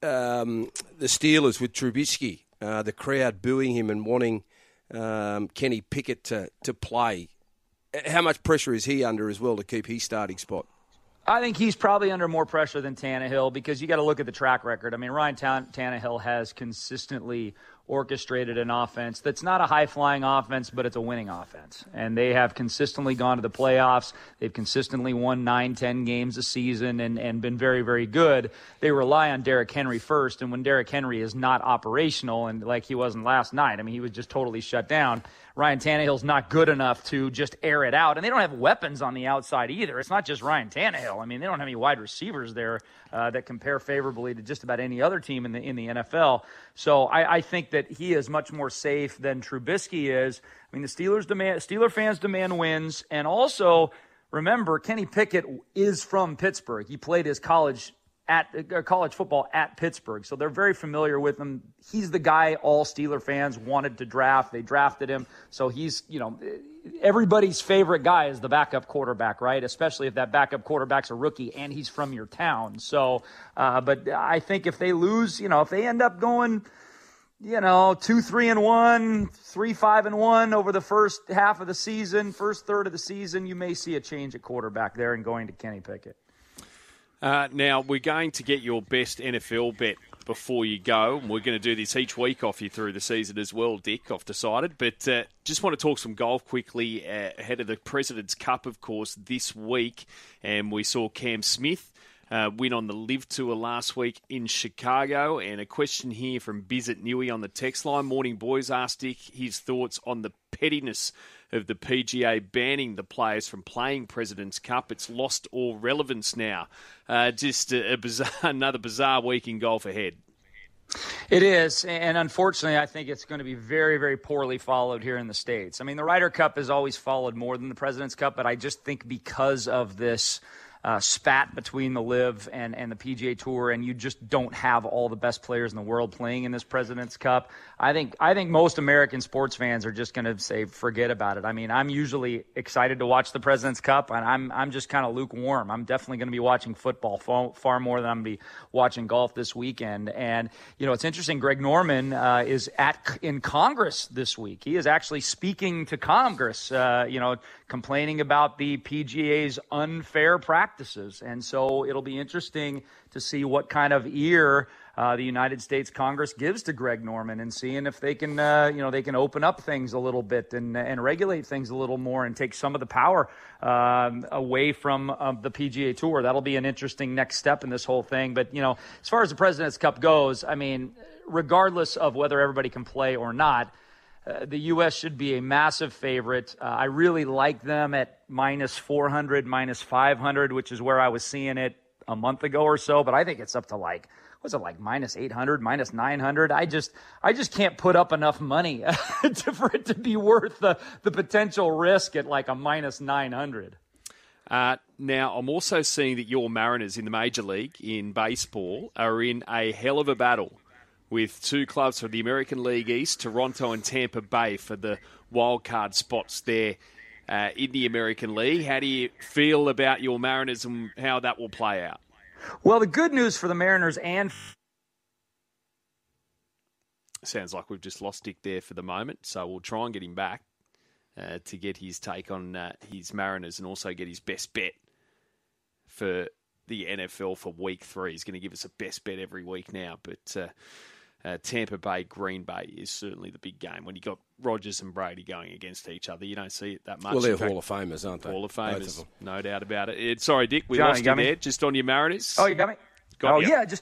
um, the Steelers with Trubisky? Uh, the crowd booing him and wanting um, Kenny Pickett to, to play. How much pressure is he under as well to keep his starting spot? I think he's probably under more pressure than Tannehill, because you got to look at the track record. I mean, Ryan Tan- Tannehill has consistently orchestrated an offense that's not a high-flying offense, but it's a winning offense. And they have consistently gone to the playoffs. They've consistently won nine, ten games a season and, and been very, very good. They rely on Derrick Henry first, and when Derrick Henry is not operational, and like he wasn't last night, I mean, he was just totally shut down, Ryan Tannehill's not good enough to just air it out. And they don't have weapons on the outside either. It's not just Ryan Tannehill. I mean, they don't have any wide receivers there uh, that compare favorably to just about any other team in the in the N F L. So I, I think that he is much more safe than Trubisky is. I mean, the Steelers demand, Steeler fans demand wins. And also, remember, Kenny Pickett is from Pittsburgh. He played his college at uh, college football at Pittsburgh. So they're very familiar with him. He's the guy all Steeler fans wanted to draft. They drafted him. So he's, you know, everybody's favorite guy is the backup quarterback, right? Especially if that backup quarterback's a rookie and he's from your town. So, uh, but I think if they lose, you know, if they end up going, you know, two, three and one, three, five and one over the first half of the season, first third of the season, you may see a change at quarterback there and going to Kenny Pickett. Uh, now, we're going to get your best N F L bet before you go, and we're going to do this each week off you through the season as well, Dick, I've decided. But uh, just want to talk some golf quickly uh, ahead of the President's Cup, of course, this week. And we saw Cam Smith uh, win on the Live Tour last week in Chicago. And a question here from Bizet Newey on the text line. Morning, boys. Asked Dick his thoughts on the pettiness of the P G A banning the players from playing President's Cup. It's lost all relevance now. Uh, just a, a bizarre, another bizarre week in golf ahead. It is, and unfortunately, I think it's going to be very, very poorly followed here in the States. I mean, the Ryder Cup is always followed more than the President's Cup, but I just think because of this Uh, spat between the Live and, and the P G A Tour, and you just don't have all the best players in the world playing in this President's Cup. I think I think most American sports fans are just going to say, forget about it. I mean, I'm usually excited to watch the President's Cup, and I'm I'm just kind of lukewarm. I'm definitely going to be watching football far, far more than I'm going to be watching golf this weekend. And, you know, it's interesting, Greg Norman uh, is at in Congress this week. He is actually speaking to Congress, uh, you know, complaining about the P G A's unfair practices. And so it'll be interesting to see what kind of ear uh, the United States Congress gives to Greg Norman, and seeing if they can, uh, you know, they can open up things a little bit and and regulate things a little more and take some of the power um, away from uh, the P G A Tour. That'll be an interesting next step in this whole thing. But, you know, as far as the President's Cup goes, I mean, regardless of whether everybody can play or not, uh, the U S should be a massive favorite. Uh, I really like them at minus four hundred, minus five hundred, which is where I was seeing it a month ago or so. But I think it's up to like, what's it like, minus eight hundred, minus nine hundred? I just I just can't put up enough money to, for it to be worth the, the potential risk at like a minus nine hundred. Uh, now, I'm also seeing that your Mariners in the Major League in baseball are in a hell of a battle with two clubs from the American League East, Toronto and Tampa Bay, for the wild card spots there uh, in the American League. How do you feel about your Mariners and how that will play out? Well, the good news for the Mariners and... Sounds like we've just lost Dick there for the moment, so we'll try and get him back. Uh, to get his take on uh, his Mariners and also get his best bet for the N F L for week three. He's going to give us a best bet every week now, but uh, uh, Tampa Bay, Green Bay is certainly the big game. When you got Rodgers and Brady going against each other, you don't see it that much. Well, they're In fact, Hall of Famers, aren't they? Hall of Famers, of no doubt about it. Sorry, Dick, we John, lost you you, got me? there. Just on your Mariners. Oh, you got me? Got oh, you. yeah, just...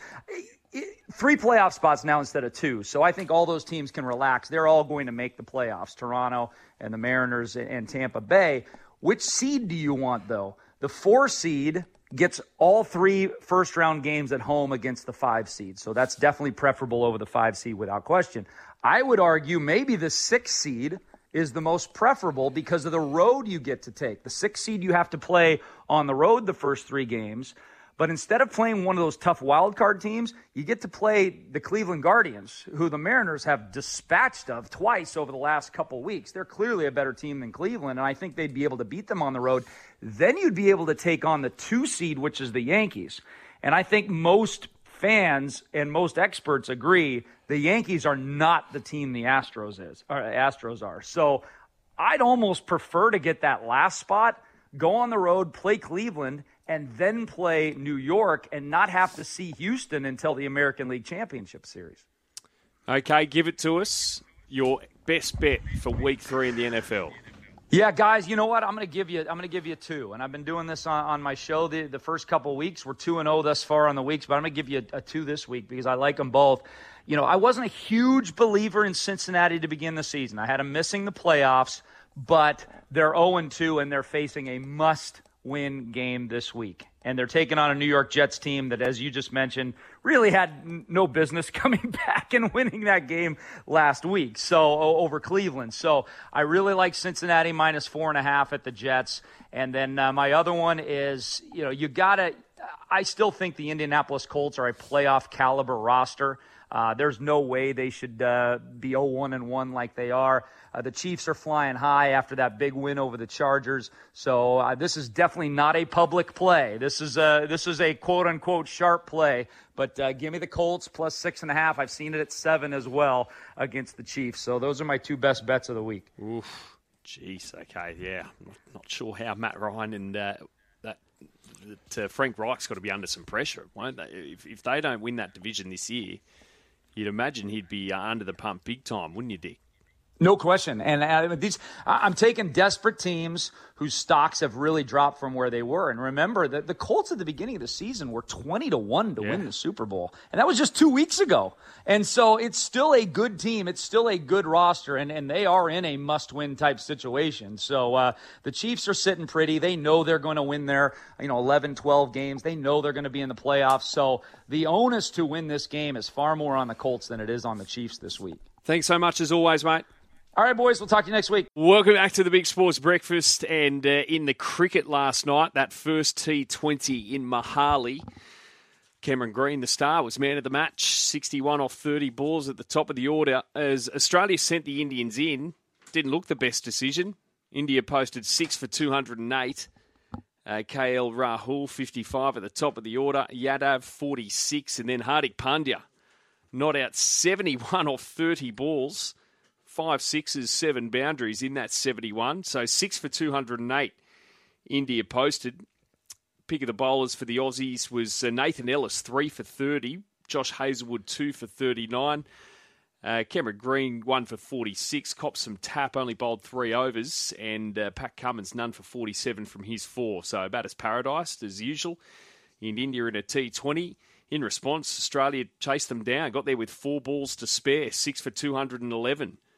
Three playoff spots now instead of two. So I think all those teams can relax. They're all going to make the playoffs, Toronto and the Mariners and Tampa Bay. Which seed do you want, though? The four seed gets all three first-round games at home against the five seed. So that's definitely preferable over the five seed without question. I would argue maybe the six seed is the most preferable because of the road you get to take. The six seed you have to play on the road the first three games. But instead of playing one of those tough wild card teams, you get to play the Cleveland Guardians, who the Mariners have dispatched of twice over the last couple weeks. They're clearly a better team than Cleveland, and I think they'd be able to beat them on the road. Then you'd be able to take on the two seed, which is the Yankees. And I think most fans and most experts agree the Yankees are not the team the Astros is, or Astros are. So I'd almost prefer to get that last spot, go on the road, play Cleveland, and then play New York and not have to see Houston until the American League Championship Series. Okay, give it to us. Your best bet for week three in the N F L. Yeah, guys, you know what? I'm going to give you. I'm going to give you two, and I've been doing this on, on my show the, the first couple of weeks. We're two and zero thus far on the weeks, but I'm going to give you a, a two this week because I like them both. You know, I wasn't a huge believer in Cincinnati to begin the season. I had them missing the playoffs, but they're zero and two, and they're facing a must-win game this week. And they're taking on a New York Jets team that, as you just mentioned, really had n- no business coming back and winning that game last week. So over Cleveland. So I really like Cincinnati minus four and a half at the Jets. And then uh, my other one is, you know, you gotta. I still think the Indianapolis Colts are a playoff caliber roster. Uh, there's no way they should uh, be oh one and one like they are. Uh, the Chiefs are flying high after that big win over the Chargers. So uh, this is definitely not a public play. This is a, this is a quote-unquote sharp play. But uh, give me the Colts plus six and a half. I've seen it at seven as well against the Chiefs. So those are my two best bets of the week. Oof. Jeez. Okay. Yeah. I'm not sure how Matt Ryan and uh, that, that uh, Frank Reich's got to be under some pressure, won't they? If, if they don't win that division this year, you'd imagine he'd be uh, under the pump big time, wouldn't you, Dick? No question. And uh, these, I'm taking desperate teams whose stocks have really dropped from where they were. And remember that the Colts at the beginning of the season were twenty to one to yeah. win the Super Bowl. And that was just two weeks ago. And so it's still a good team. It's still a good roster. And, and they are in a must-win type situation. So uh, the Chiefs are sitting pretty. They know they're going to win their you know, eleven, twelve games. They know they're going to be in the playoffs. So the onus to win this game is far more on the Colts than it is on the Chiefs this week. Thanks so much as always, mate. All right, boys, we'll talk to you next week. Welcome back to the Big Sports Breakfast. And uh, in the cricket last night, that first T twenty in Mohali, Cameron Green, the star, was man of the match, sixty-one off thirty balls at the top of the order. As Australia sent the Indians in, didn't look the best decision. India posted six for two hundred eight. Uh, K L Rahul, fifty-five at the top of the order. Yadav, forty-six. And then Hardik Pandya, not out seventy-one off thirty balls. Five sixes, seven boundaries in that seventy-one. So six for two hundred eight India posted. Pick of the bowlers for the Aussies was uh, Nathan Ellis, three for thirty. Josh Hazlewood, two for thirty-nine. Uh, Cameron Green, one for forty-six. Copped some tap, only bowled three overs. And uh, Pat Cummins, none for forty-seven from his four. So about as paradise as usual. In India in a T twenty. In response, Australia chased them down. Got there with four balls to spare. Six for two hundred eleven.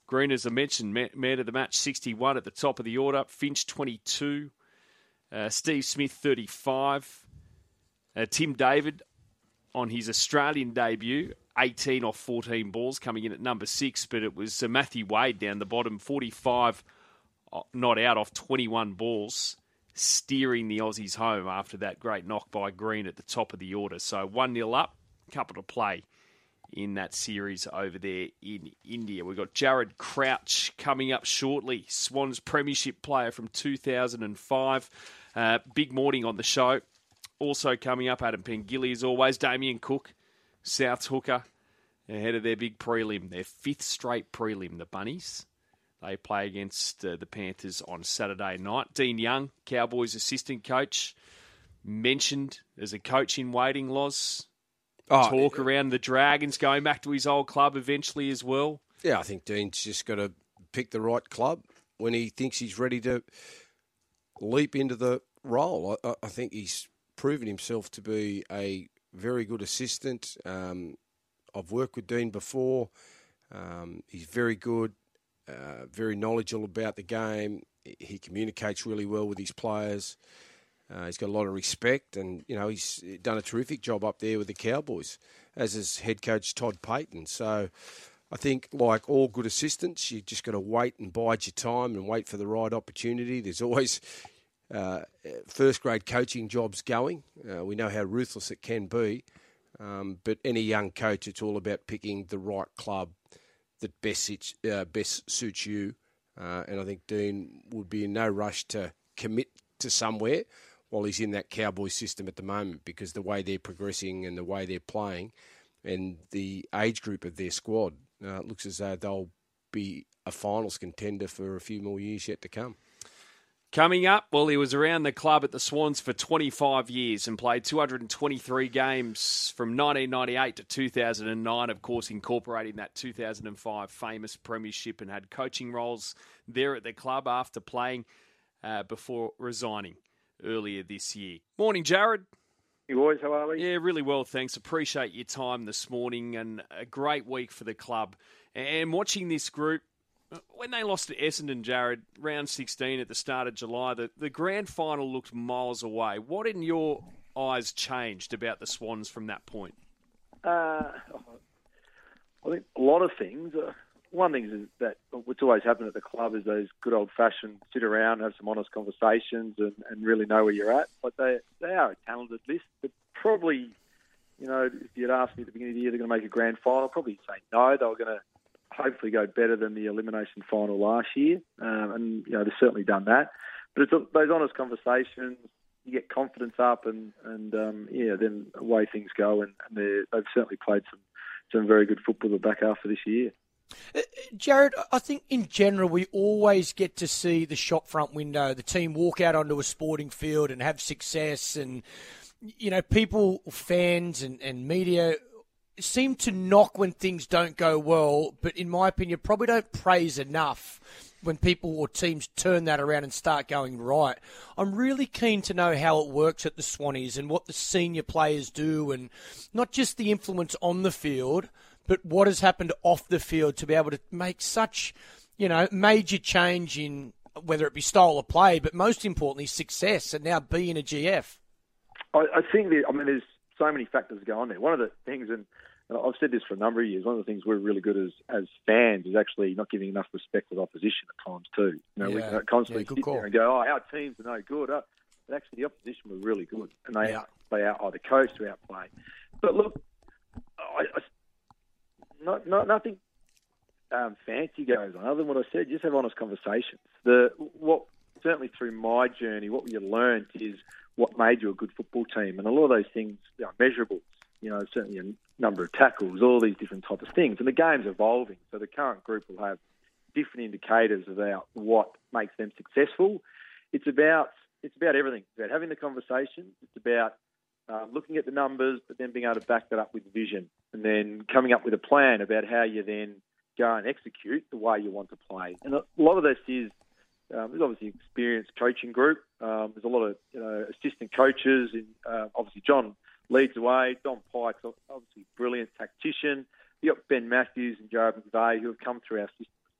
Green, as I mentioned, man of the match, sixty-one at the top of the order. Finch, twenty-two. Uh, Steve Smith, thirty-five. Uh, Tim David, on his Australian debut, eighteen off fourteen balls, coming in at number six. But it was uh, Matthew Wade down the bottom, forty-five not out off twenty-one balls, steering the Aussies home after that great knock by Green at the top of the order. So one nil up, couple to play in that series over there in India. We've got Jared Crouch coming up shortly, Swans premiership player from two thousand five. Uh, big morning on the show. Also coming up, Adam Pengilly as always, Damien Cook, South's hooker, ahead of their big prelim, their fifth straight prelim, the Bunnies. They play against uh, the Panthers on Saturday night. Dean Young, Cowboys assistant coach, mentioned as a coach in waiting, Loz. Oh, Talk yeah. around the Dragons, going back to his old club eventually as well. Yeah, I think Dean's just got to pick the right club when he thinks he's ready to leap into the role. I, I think he's proven himself to be a very good assistant. Um, I've worked with Dean before. Um, he's very good, uh, very knowledgeable about the game. He communicates really well with his players. Uh, he's got a lot of respect, and you know he's done a terrific job up there with the Cowboys, as is head coach Todd Payton. So I think, like all good assistants, you just got to wait and bide your time and wait for the right opportunity. There's always uh, first-grade coaching jobs going. Uh, we know how ruthless it can be, um, but any young coach, it's all about picking the right club that best suits, uh, best suits you. Uh, and I think Dean would be in no rush to commit to somewhere while he's in that Cowboys system at the moment, because the way they're progressing and the way they're playing and the age group of their squad, uh, it looks as though they'll be a finals contender for a few more years yet to come. Coming up, well, he was around the club at the Swans for twenty-five years and played two hundred twenty-three games from nineteen ninety-eight to two thousand nine, of course, incorporating that two thousand five famous premiership, and had coaching roles there at the club after playing uh, before resigning earlier this year. Morning, Jared. Hey boys, how are we? Yeah, really well, thanks. Appreciate your time this morning, and a great week for the club. And watching this group, when they lost to Essendon, Jared, round sixteen at the start of July, the, the grand final looked miles away. What in your eyes changed about the Swans from that point? Uh, I think a lot of things. Uh, one thing is that what's always happened at the club is those good old-fashioned sit around, have some honest conversations, and, and really know where you're at. But they they are a talented list. But probably, you know, if you'd asked me at the beginning of the year they're going to make a grand final, I'd probably say no. They were going to hopefully go better than the elimination final last year, um, and you know they've certainly done that. But it's a, those honest conversations. You get confidence up, and and um, yeah, then away things go. And, and they've certainly played some some very good football the back half of this year. Uh, Jared, I think in general we always get to see the shop front window, the team walk out onto a sporting field and have success, and you know people, fans and, and media seem to knock when things don't go well, but in my opinion probably don't praise enough when people or teams turn that around and start going right. I'm really keen to know how it works at the Swannies and what the senior players do, and not just the influence on the field, but what has happened off the field to be able to make such, you know, major change in whether it be style of play, but most importantly, success, and now being a G F. I, I think that, I mean, there's so many factors going on there. One of the things, and I've said this for a number of years, one of the things we're really good as as fans is actually not giving enough respect to the opposition at times too. You know, yeah. we can constantly yeah, sit call. there and go, oh, our teams are no good. Oh, but actually the opposition were really good, and they yeah. out, they out either coast or outplay. But look, I, I, not, not, nothing um, fancy goes on. Other than what I said, just have honest conversations. The what certainly through my journey, what we learned is what made you a good football team, and a lot of those things are measurables. You know, certainly a number of tackles, all these different types of things. And the game's evolving, so the current group will have different indicators about what makes them successful. It's about it's about everything. It's about having the conversation. It's about uh, looking at the numbers, but then being able to back that up with vision, and then coming up with a plan about how you then go and execute the way you want to play. And a lot of this is um, there's obviously an experienced coaching group. Um, there's a lot of you know assistant coaches, and uh, obviously John leads the way. Don Pike's obviously a brilliant tactician. You've got Ben Matthews and Jared McVeigh who have come through our system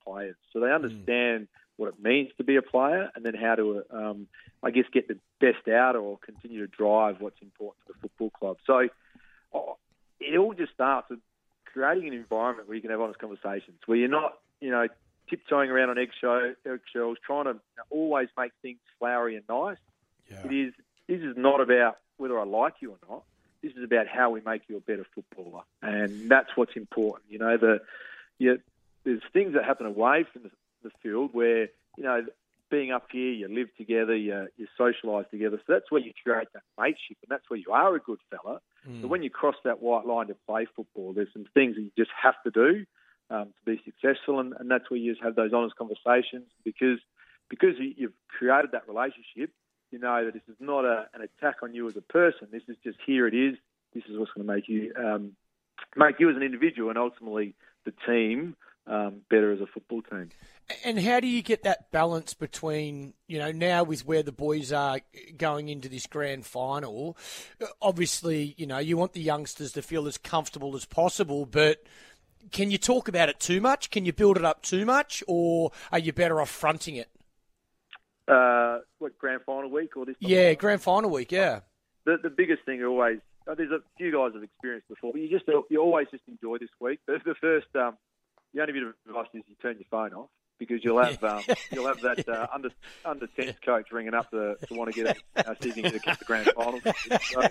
players. So they understand mm. what it means to be a player, and then how to, um, I guess, get the best out or continue to drive what's important to the football club. So oh, it all just starts with creating an environment where you can have honest conversations, where you're not, you know, tiptoeing around on eggshells, eggshells trying to always make things flowery and nice. Yeah. It is. This is not about whether I like you or not. This is about how we make you a better footballer, and that's what's important. You know, the you, there's things that happen away from the, the field where, you know, being up here, you live together, you, you socialise together. So that's where you create that mateship, and that's where you are a good fella. Mm. But when you cross that white line to play football, there's some things that you just have to do um, to be successful, and, and that's where you just have those honest conversations, because because you've created that relationship. You know that this is not a, an attack on you as a person. This is just, here it is. This is what's going to make you um, make you as an individual, and ultimately the team um, better as a football team. And how do you get that balance between, you know, now with where the boys are going into this grand final? Obviously, you know, you want the youngsters to feel as comfortable as possible, but can you talk about it too much? Can you build it up too much, or are you better off fronting it? Uh, what, grand final week or this? Yeah, grand final week. Yeah. The the biggest thing always. Uh, there's a few guys have experienced before, but you just you always just enjoy this week. The, the first, um, the only bit of advice is you turn your phone off, because you'll have um, you'll have that uh, under under tenth coach ringing up to, to want to get a season to get the grand final. So,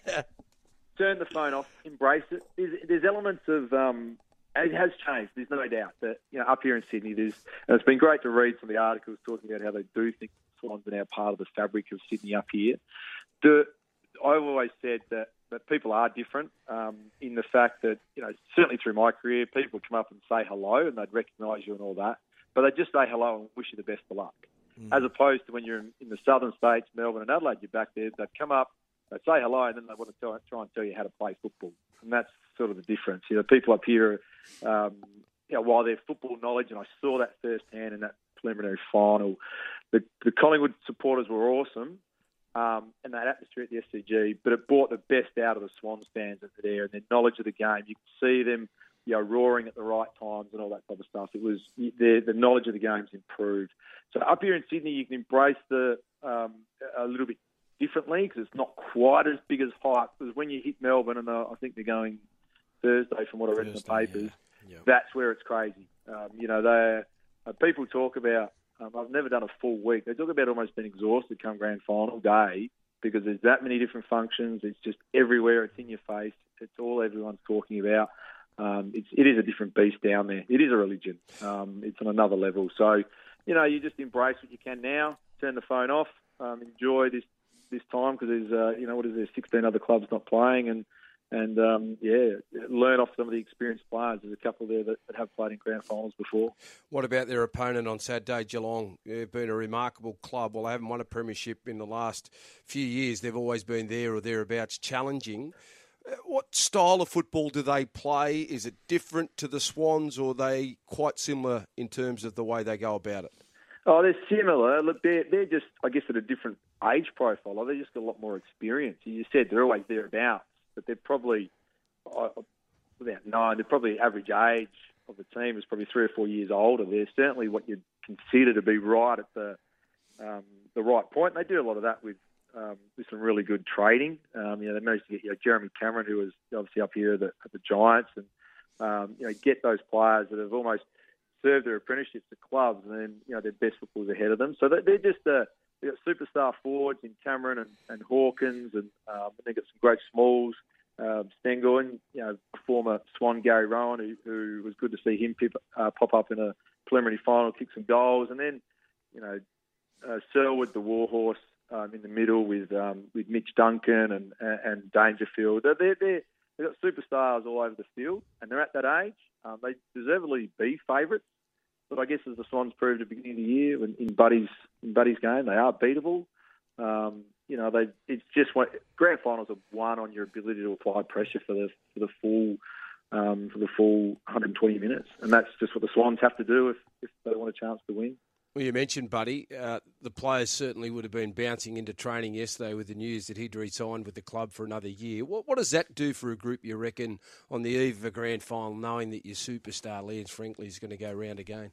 turn the phone off, embrace it. There's, there's elements of um, it has changed. There's no doubt that, you know, up here in Sydney, there's and it's been great to read some of the articles talking about how they do think the Swans are now part of the fabric of Sydney up here. The, I've always said that, that people are different um, in the fact that, you know, certainly through my career, people would come up and say hello and they'd recognise you and all that, but they'd just say hello and wish you the best of luck. Mm. As opposed to when you're in, in the southern states, Melbourne and Adelaide, you're back there, they'd come up, they'd say hello, and then they want to tell, try and tell you how to play football. And that's sort of the difference. You know, people up here, um, you know, while their football knowledge, and I saw that firsthand in that preliminary final, the, the Collingwood supporters were awesome, um, and that atmosphere at the S C G, but it brought the best out of the Swans fans that were there, and their knowledge of the game. You could see them, you know, roaring at the right times and all that type of stuff. It was the, the knowledge of the game's improved. So up here in Sydney, you can embrace the um, a little bit differently, because it's not quite as big as hype. Because when you hit Melbourne, and I think they're going Thursday from what I read in the papers, yeah. Yeah. That's where it's crazy. Um, you know, they uh, people talk about, um, I've never done a full week, they talk about almost being exhausted come grand final day, because there's that many different functions. It's just everywhere. It's in your face. It's all everyone's talking about. Um, it's, it is a different beast down there. It is a religion. Um, it's on another level. So, you know, you just embrace what you can now, turn the phone off, um, enjoy this this time, because there's, uh, you know, what is there, sixteen other clubs not playing, and, and um, yeah, learn off some of the experienced players. There's a couple there that, that have played in grand finals before. What about their opponent on Saturday, Geelong? They've been a remarkable club. Well, they haven't won a premiership in the last few years. They've always been there or thereabouts challenging. What style of football do they play? Is it different to the Swans, or are they quite similar in terms of the way they go about it? Oh, they're similar. Look, they're, they're just, I guess, at a different age profile. They've just got a lot more experience. You said they're always thereabouts, but they're probably, uh, without knowing, they're probably average age of the team is probably three or four years older. They're certainly what you'd consider to be right at the um, the right point. And they do a lot of that with um, with some really good trading. Um, you know, they managed to get, you know, Jeremy Cameron, who was obviously up here at the, at the Giants, and um, you know, get those players that have almost served their apprenticeships at clubs, and then, you know, their best footballers ahead of them. So they're just uh, they've got superstar forwards in Cameron and, and Hawkins, and um, they've got some great smalls. Um, Stengel, and, you know, former Swan Gary Rowan, who, who was good to see him pip, uh, pop up in a preliminary final, kick some goals, and then, you know, uh, Selwood, the Warhorse, um, in the middle with um, with Mitch Duncan and and Dangerfield. They're, they're, they're, they've got superstars all over the field, and they're at that age. Um, they deservedly be favourites, but I guess as the Swans proved at the beginning of the year in, in Buddy's in Buddy's game, they are beatable. Um, you know, they it's just what grand finals are won on your ability to apply pressure for the for the full um, for the full one hundred twenty minutes, and that's just what the Swans have to do if, if they want a chance to win. Well, you mentioned Buddy. Uh, the players certainly would have been bouncing into training yesterday with the news that he'd re-signed with the club for another year. What, what does that do for a group, you reckon, on the eve of a grand final, knowing that your superstar, Lance Franklin, is going to go round again?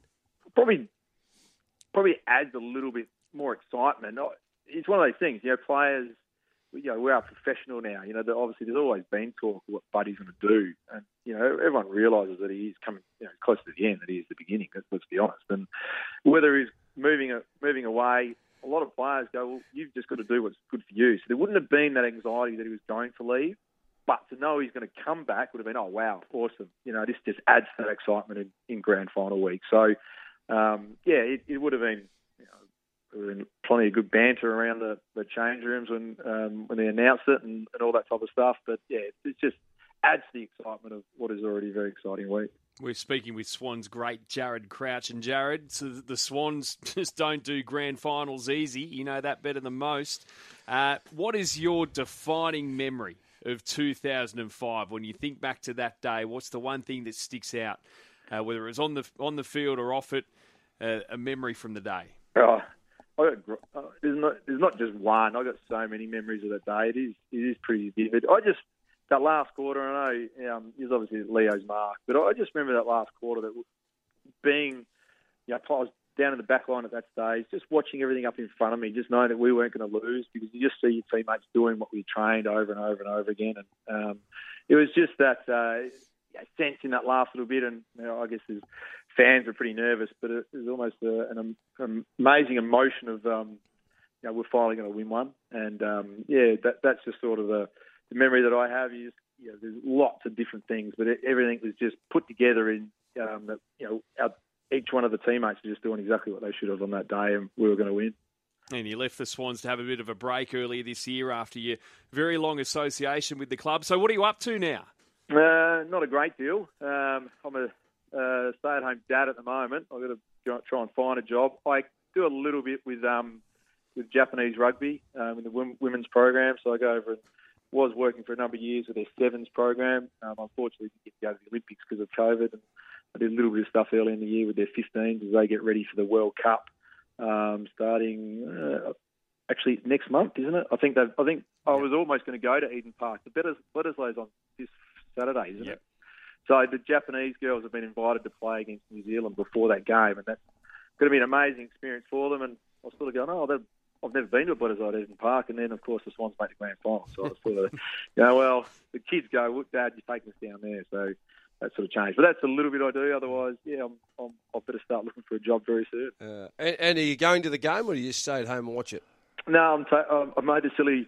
probably probably adds a little bit more excitement. It's one of those things, you know, players, you know, we are professional now. You know, obviously there's always been talk of what Buddy's going to do. And, you know, everyone realises that he is coming, you know, close to the end, that he is the beginning, let's be honest. And whether he's moving moving away, a lot of players go, well, you've just got to do what's good for you. So there wouldn't have been that anxiety that he was going to leave. But to know he's going to come back would have been, oh, wow, awesome. You know, this just adds to that excitement in, in grand final week. So, um, yeah, it, it would have been, you know, there would have been plenty of good banter around the, the change rooms when um, when they announced it and, and all that type of stuff. But, yeah, it, it just adds to the excitement of what is already a very exciting week. We're speaking with Swans great Jared Crouch. And, Jared, so the Swans just don't do grand finals easy. You know that better than most. Uh, what is your defining memory of two thousand five? When you think back to that day, what's the one thing that sticks out, uh, whether it was on the on the field or off it, uh, a memory from the day? Oh, I got, uh, there's not there's not just one. I got so many memories of that day. It is it is pretty vivid. I just that last quarter. I know um, it was obviously Leo's mark, but I just remember that last quarter that being, you know, I was down in the back line at that stage, just watching everything up in front of me, just knowing that we weren't going to lose, because you just see your teammates doing what we trained over and over and over again. And um, it was just that uh, sense in that last little bit. And you know, I guess his fans were pretty nervous, but it was almost a, an, an amazing emotion of, um, you know, we're finally going to win one. And um, yeah, that, that's just sort of the, the memory that I have. Is, you know, there's lots of different things, but it, everything was just put together in um, that, you know, our each one of the teammates were just doing exactly what they should have on that day, and we were going to win. And you left the Swans to have a bit of a break earlier this year after your very long association with the club. So what are you up to now? Uh, not a great deal. Um, I'm a uh, stay-at-home dad at the moment. I've got to try and find a job. I do a little bit with um, with Japanese rugby um, in the women's program. So I go over and was working for a number of years with their sevens program. Um, unfortunately, didn't get to go to the Olympics because of COVID. And I did a little bit of stuff early in the year with their fifteens as they get ready for the World Cup, um, starting uh, actually next month, isn't it? I think that I think yeah. I was almost going to go to Eden Park. The Bledisloe's on this Saturday, isn't yep. it? So the Japanese girls have been invited to play against New Zealand before that game, and that's going to be an amazing experience for them. And I was sort of going, oh, I've never been to a Bledisloe at Eden Park, and then of course the Swans make the grand final. So I was sort of, you know, well, the kids go, look, Dad, you're taking us down there, so. That sort of changed. But that's a little bit I do. Otherwise, yeah, I'm, I'm, I'll better start looking for a job very soon. Uh, and, and are you going to the game, or do you just stay at home and watch it? No, I'm ta- I made the silly...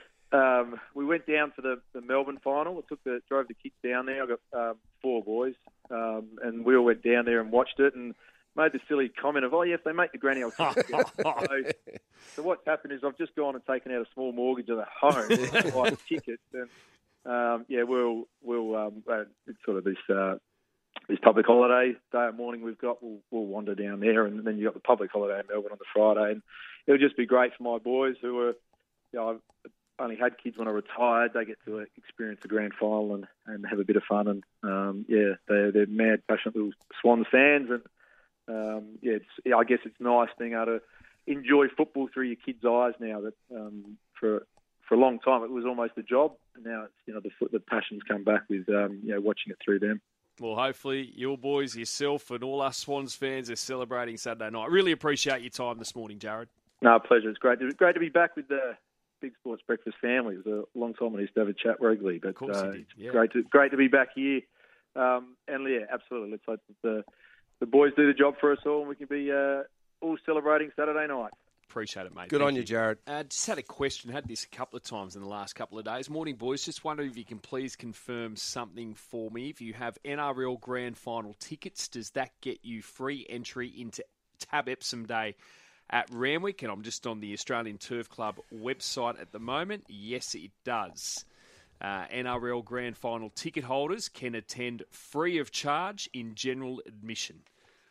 Um, we went down for the, the Melbourne final. I took the drove the kids down there. I got um, four boys, um, and we all went down there and watched it and made the silly comment of, oh, yeah, if they make the granny, I'll take it. so, so what's happened is I've just gone and taken out a small mortgage at home to buy the tickets, and Um, yeah, we'll we'll um, uh, it's sort of this uh, this public holiday day or morning we've got. We'll, we'll wander down there, and then you have got the public holiday in Melbourne on the Friday, and it'll just be great for my boys who are, you know, I've only had kids when I retired. They get to experience the grand final and, and have a bit of fun, and um, yeah, they're they're mad, passionate little Swans fans, and um, yeah, it's yeah, I guess it's nice being able to enjoy football through your kids' eyes now. That um, for For a long time, it was almost a job, and now it's, you know, the the passions come back with um, you know, watching it through them. Well, hopefully your boys, yourself, and all us Swans fans are celebrating Saturday night. Really appreciate your time this morning, Jared. No, pleasure. It's great. It's great to be back with the Big Sports Breakfast family. It was a long time I used to have a chat regularly, but of course uh, you did. Yeah. It's great to great to be back here. Um, and yeah, absolutely. Let's hope that the the boys do the job for us all, and we can be uh, all celebrating Saturday night. Appreciate it, mate. Good Thank on you, Jared. Uh, just had a question. Had this a couple of times in the last couple of days. Morning, boys. Just wondering if you can please confirm something for me. If you have N R L Grand Final tickets, does that get you free entry into Tab Epsom Day at Randwick? And I'm just on the Australian Turf Club website at the moment. Yes, it does. Uh, N R L Grand Final ticket holders can attend free of charge in general admission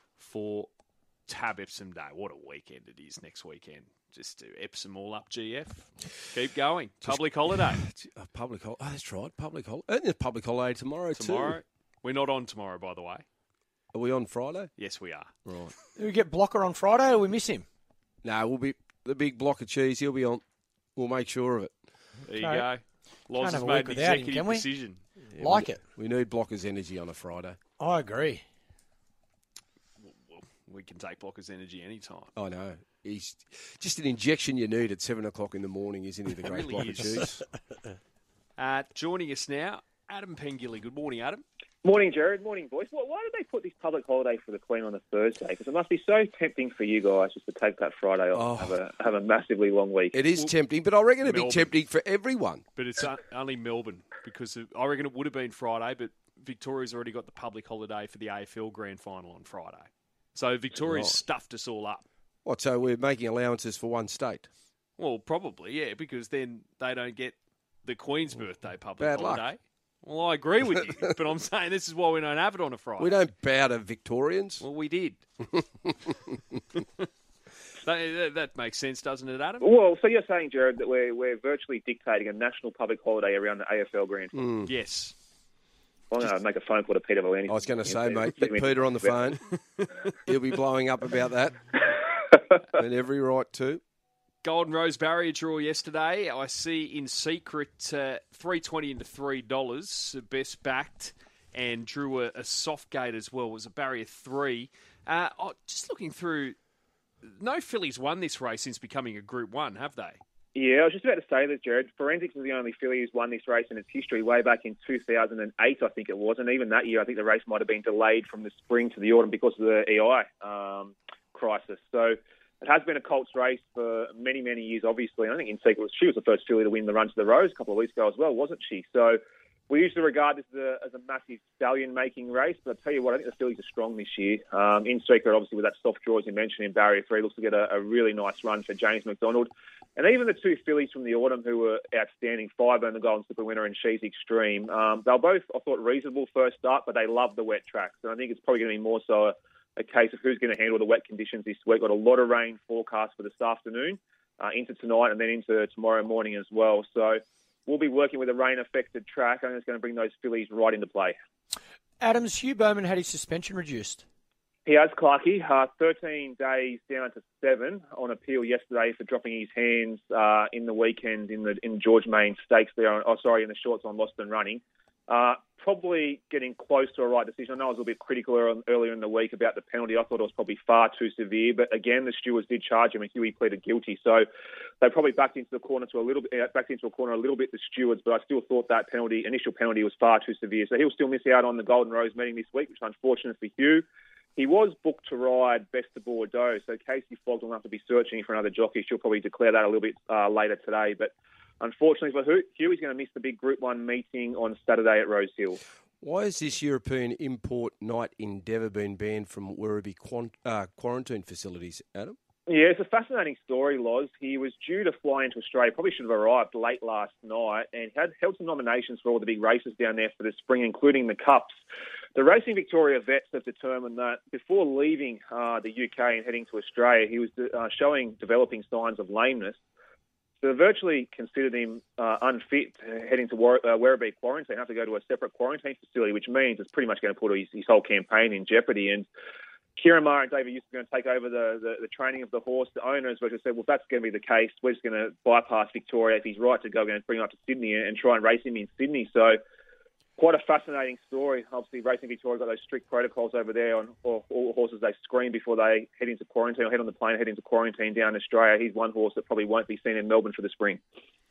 for Tab Epsom Day. What a weekend it is next weekend. Just do Epsom all up, G F. Keep going. Public holiday. A public holiday. Oh, that's right. Public holiday. And there's public holiday tomorrow, tomorrow. too. We're not on tomorrow, by the way. Are we on Friday? Yes, we are. Right. Do we get Blocker on Friday, or we miss him? No, we'll be the big block of cheese. He'll be on. We'll make sure of it. There you Okay. go. Loz Can't has have a made week an without him, executive can we? decision. Yeah, like we, it. We need Blockers' energy on a Friday. I agree. we can take Blockers Energy anytime. I know. He's just an injection you need at seven o'clock in the morning, isn't he, the great Really Blocker is. juice? Uh, joining us now, Adam Pengilly. Good morning, Adam. Morning, Jared. Morning, boys. Why, why did they put this public holiday for the Queen on a Thursday? Because it must be so tempting for you guys just to take that Friday off Oh. and have a, have a massively long week. It is tempting, but I reckon it'd Melbourne. be tempting for everyone. But it's uh, only Melbourne because of, I reckon it would have been Friday, but Victoria's already got the public holiday for the A F L Grand Final on Friday. So Victoria's Right. stuffed us all up. What, so we're making allowances for one state? Well, probably, yeah, because then they don't get the Queen's birthday public Bad luck. holiday. Well, I agree with you, but I'm saying this is why we don't have it on a Friday. We don't bow to Victorians. Well, we did. that, that makes sense, doesn't it, Adam? Well, so you're saying, Jared, that we're, we're virtually dictating a national public holiday around the A F L Grand Final. Mm. Yes. Well, I'm going to make a phone call to Peter Valenti. I was going to say, mate, get Peter on the phone. He'll be blowing up about that. And every right too. Golden Rose Barrier draw yesterday. I see in secret uh, three twenty into three dollars, best backed, and drew a, a soft gate as well. It was a barrier three. Uh, oh, just looking through, no fillies won this race since becoming a Group One, have they? Yeah, I was just about to say this, Jared. Forensics is the only filly who's won this race in its history way back in two thousand eight, I think it was. And even that year, I think the race might have been delayed from the spring to the autumn because of the E I um, crisis. So it has been a Colts race for many, many years, obviously. I think in secret, she was the first filly to win the Run to the Rose a couple of weeks ago as well, wasn't she? So we usually regard this as a, as a massive stallion-making race, but I'll tell you what, I think the fillies are strong this year. Um, in secret, obviously, with that soft draw, as you mentioned, in Barrier three, looks to get a, a really nice run for James McDonald. And even the two fillies from the autumn who were outstanding, Fibre and the Golden Slipper winner and She's Extreme, um, they were both, I thought, reasonable first start, but they love the wet tracks. And I think it's probably going to be more so a, a case of who's going to handle the wet conditions this week. Got a lot of rain forecast for this afternoon, uh, into tonight and then into tomorrow morning as well. So we'll be working with a rain-affected track. I think it's going to bring those fillies right into play. Adams, Hugh Bowman had his suspension reduced. He has, Clarkey, uh, thirteen days down to seven on appeal yesterday for dropping his hands uh, in the weekend in the in George Main Stakes there. On, oh, sorry, in the shorts on Lost and Running. Uh, probably getting close to a right decision. I know I was a little bit critical earlier in the week about the penalty. I thought it was probably far too severe. But again, the stewards did charge him, and Huey pleaded guilty. So they probably backed into the corner to a little bit, uh, backed into a corner a little bit. The stewards, but I still thought that penalty, initial penalty, was far too severe. So he'll still miss out on the Golden Rose meeting this week, which is unfortunate for Hugh. He was booked to ride Best of Bordeaux, so Casey Fogg will have to be searching for another jockey. She'll probably declare that a little bit uh, later today. But unfortunately for Hugh, he's going to miss the big Group one meeting on Saturday at Rose Hill. Why has this European import Night Endeavour been banned from Werribee quant- uh, quarantine facilities, Adam? Yeah, it's a fascinating story, Loz. He was due to fly into Australia, probably should have arrived late last night, and had held some nominations for all the big races down there for the spring, including the Cups. The Racing Victoria vets have determined that before leaving uh, the U K and heading to Australia, he was uh, showing developing signs of lameness. So they virtually considered him uh, unfit to head into War- uh, Werribee quarantine, have to go to a separate quarantine facility, which means it's pretty much going to put his, his whole campaign in jeopardy. And Kieran Maher and David Euston are going to take over the, the, the training of the horse. The owners were just said, well, if that's going to be the case, we're just going to bypass Victoria. If he's right to go, we're going to bring him up to Sydney and, and try and race him in Sydney. So quite a fascinating story. Obviously, Racing Victoria got those strict protocols over there on all, all horses they screen before they head into quarantine or head on the plane, head into quarantine down in Australia. He's one horse that probably won't be seen in Melbourne for the spring.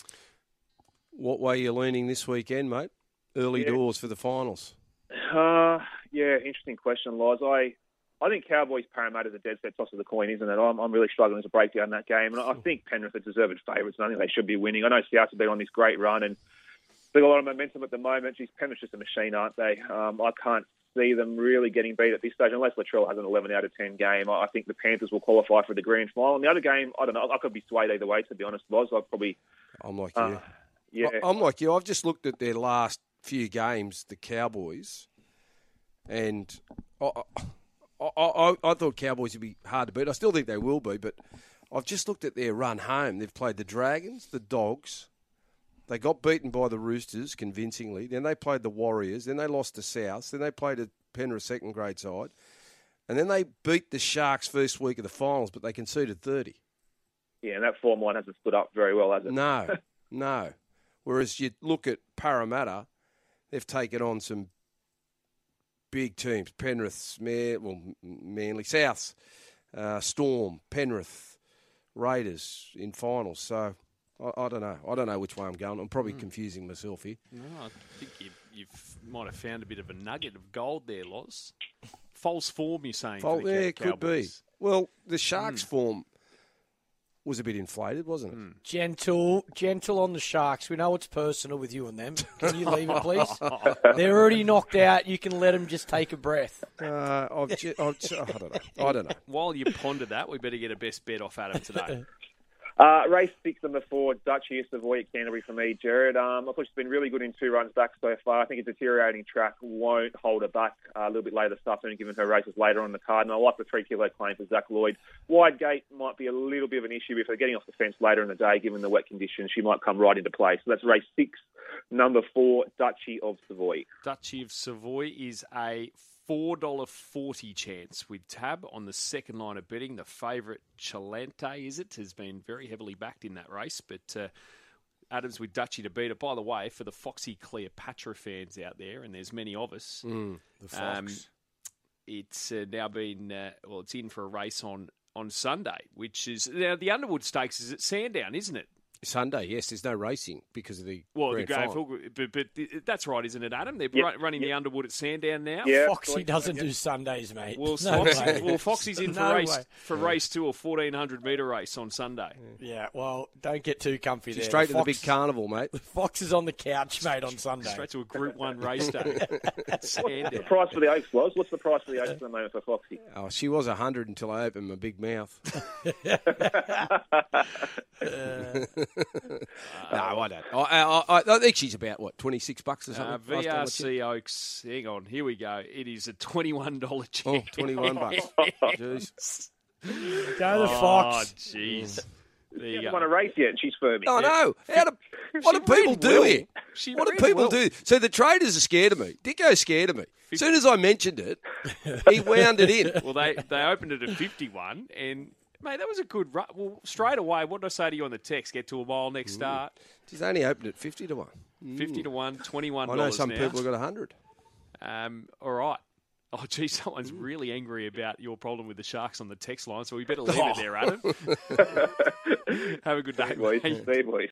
What way are you leaning this weekend, mate? Early Yeah. doors for the finals. Uh, yeah, interesting question, Loz. I, I think Cowboys Parramatta is a dead set toss of the coin, isn't it? I'm, I'm really struggling to break down that game. And I think Penrith are deserved favourites, and I think they should be winning. I know South have been on this great run, and they've got a lot of momentum at the moment. Geez, Penrith's just a machine, aren't they? Um, I can't see them really getting beat at this stage, unless Latrell has an eleven out of ten game. I think the Panthers will qualify for the grand final. And the other game, I don't know, I could be swayed either way, to be honest, Loz. I'd probably... I'm like you. Uh, yeah. I, I'm like you. I've just looked at their last few games, the Cowboys, and I, I, I, I thought Cowboys would be hard to beat. I still think they will be, but I've just looked at their run home. They've played the Dragons, the Dogs. They got beaten by the Roosters convincingly. Then they played the Warriors. Then they lost to South. Then they played a Penrith second grade side. And then they beat the Sharks first week of the finals, but they conceded thirty. Yeah, and that form line hasn't stood up very well, has it? No, no. Whereas you look at Parramatta, they've taken on some big teams. Penrith, Mar- well, Manly, Souths, uh, Storm, Penrith, Raiders in finals. So I, I don't know. I don't know which way I'm going. I'm probably mm. confusing myself here. No, I think you you've, might have found a bit of a nugget of gold there, Loz. False form, you're saying? False, for the yeah, Cow- it could be. Cowboys. Well, the Sharks' Mm. form was a bit inflated, wasn't it? Mm. Gentle, gentle on the Sharks. We know it's personal with you and them. Can you leave it, please? They're already knocked out. You can let them just take a breath. Uh, I've ju- I've ju- I don't know. I don't know. While you ponder that, we better get a best bet off Adam today. Uh, race six, number four, Duchy of Savoy at Canterbury for me, Jared. Um, of course, it's been really good in two runs back so far. I think a deteriorating track won't hold her back uh, a little bit later this afternoon, given her races later on the card. And I like the three-kilo claim for Zach Lloyd. Wide gate might be a little bit of an issue if they're getting off the fence later in the day, given the wet conditions. She might come right into play. So that's race six, number four, Duchy of Savoy. Duchy of Savoy is a four dollars forty chance with Tab on the second line of betting. The favourite Chalente, is it, has been very heavily backed in that race. But uh, Adams with Duchy to beat it. By the way, for the Foxy Cleopatra fans out there, and there's many of us, Mm, the Fox. um, it's uh, now been, uh, well, it's in for a race on, on Sunday, which is, now the Underwood Stakes is at Sandown, isn't it? Sunday, yes. There's no racing because of the Well, grand the Grand final. Final, but, but that's right, isn't it, Adam? They're Yep, run, running yep. the Underwood at Sandown now. Yeah. Foxy doesn't do Sundays, mate. Well, No Foxy, way. well, Foxy's in for No race way. for race two, a fourteen hundred metre race on Sunday. Yeah, well, don't get too comfy She's there. straight the to the big Fox, carnival, mate. the Fox is on the couch, mate, on Sunday. Straight to a Group One race day at What's the Sandown. price for the Oaks, Loz? What's the price for the Oaks at the moment for Foxy? Oh, she was a hundred until I opened my big mouth. No, I don't. I, I, I, I think she's about what twenty-six bucks or something. Uh, last time I checked. V R C Oaks, hang on, here we go. It is a twenty-one dollars Oh, chance. twenty-one bucks. Jeez. Go the Oh, Fox. jeez. There She you hasn't go. won a race yet, and she's firming. Oh no! How do, what She do people ran do well. here? She What do ran people well. do? So the traders are scared of me. Dicko's scared of me. As soon as I mentioned it, he wound it in. Well, they, they opened it at fifty-one, and, mate, that was a good run. Well, straight away, what did I say to you on the text? Get to a mile next start. He's only opened at fifty to one. fifty to one, twenty-one I dollars know some now. people have got a hundred. Um, all right. Oh, gee, someone's really angry about your problem with the Sharks on the text line, so we better leave it there, Adam. Have a good day, Boys, mate. see you, boys.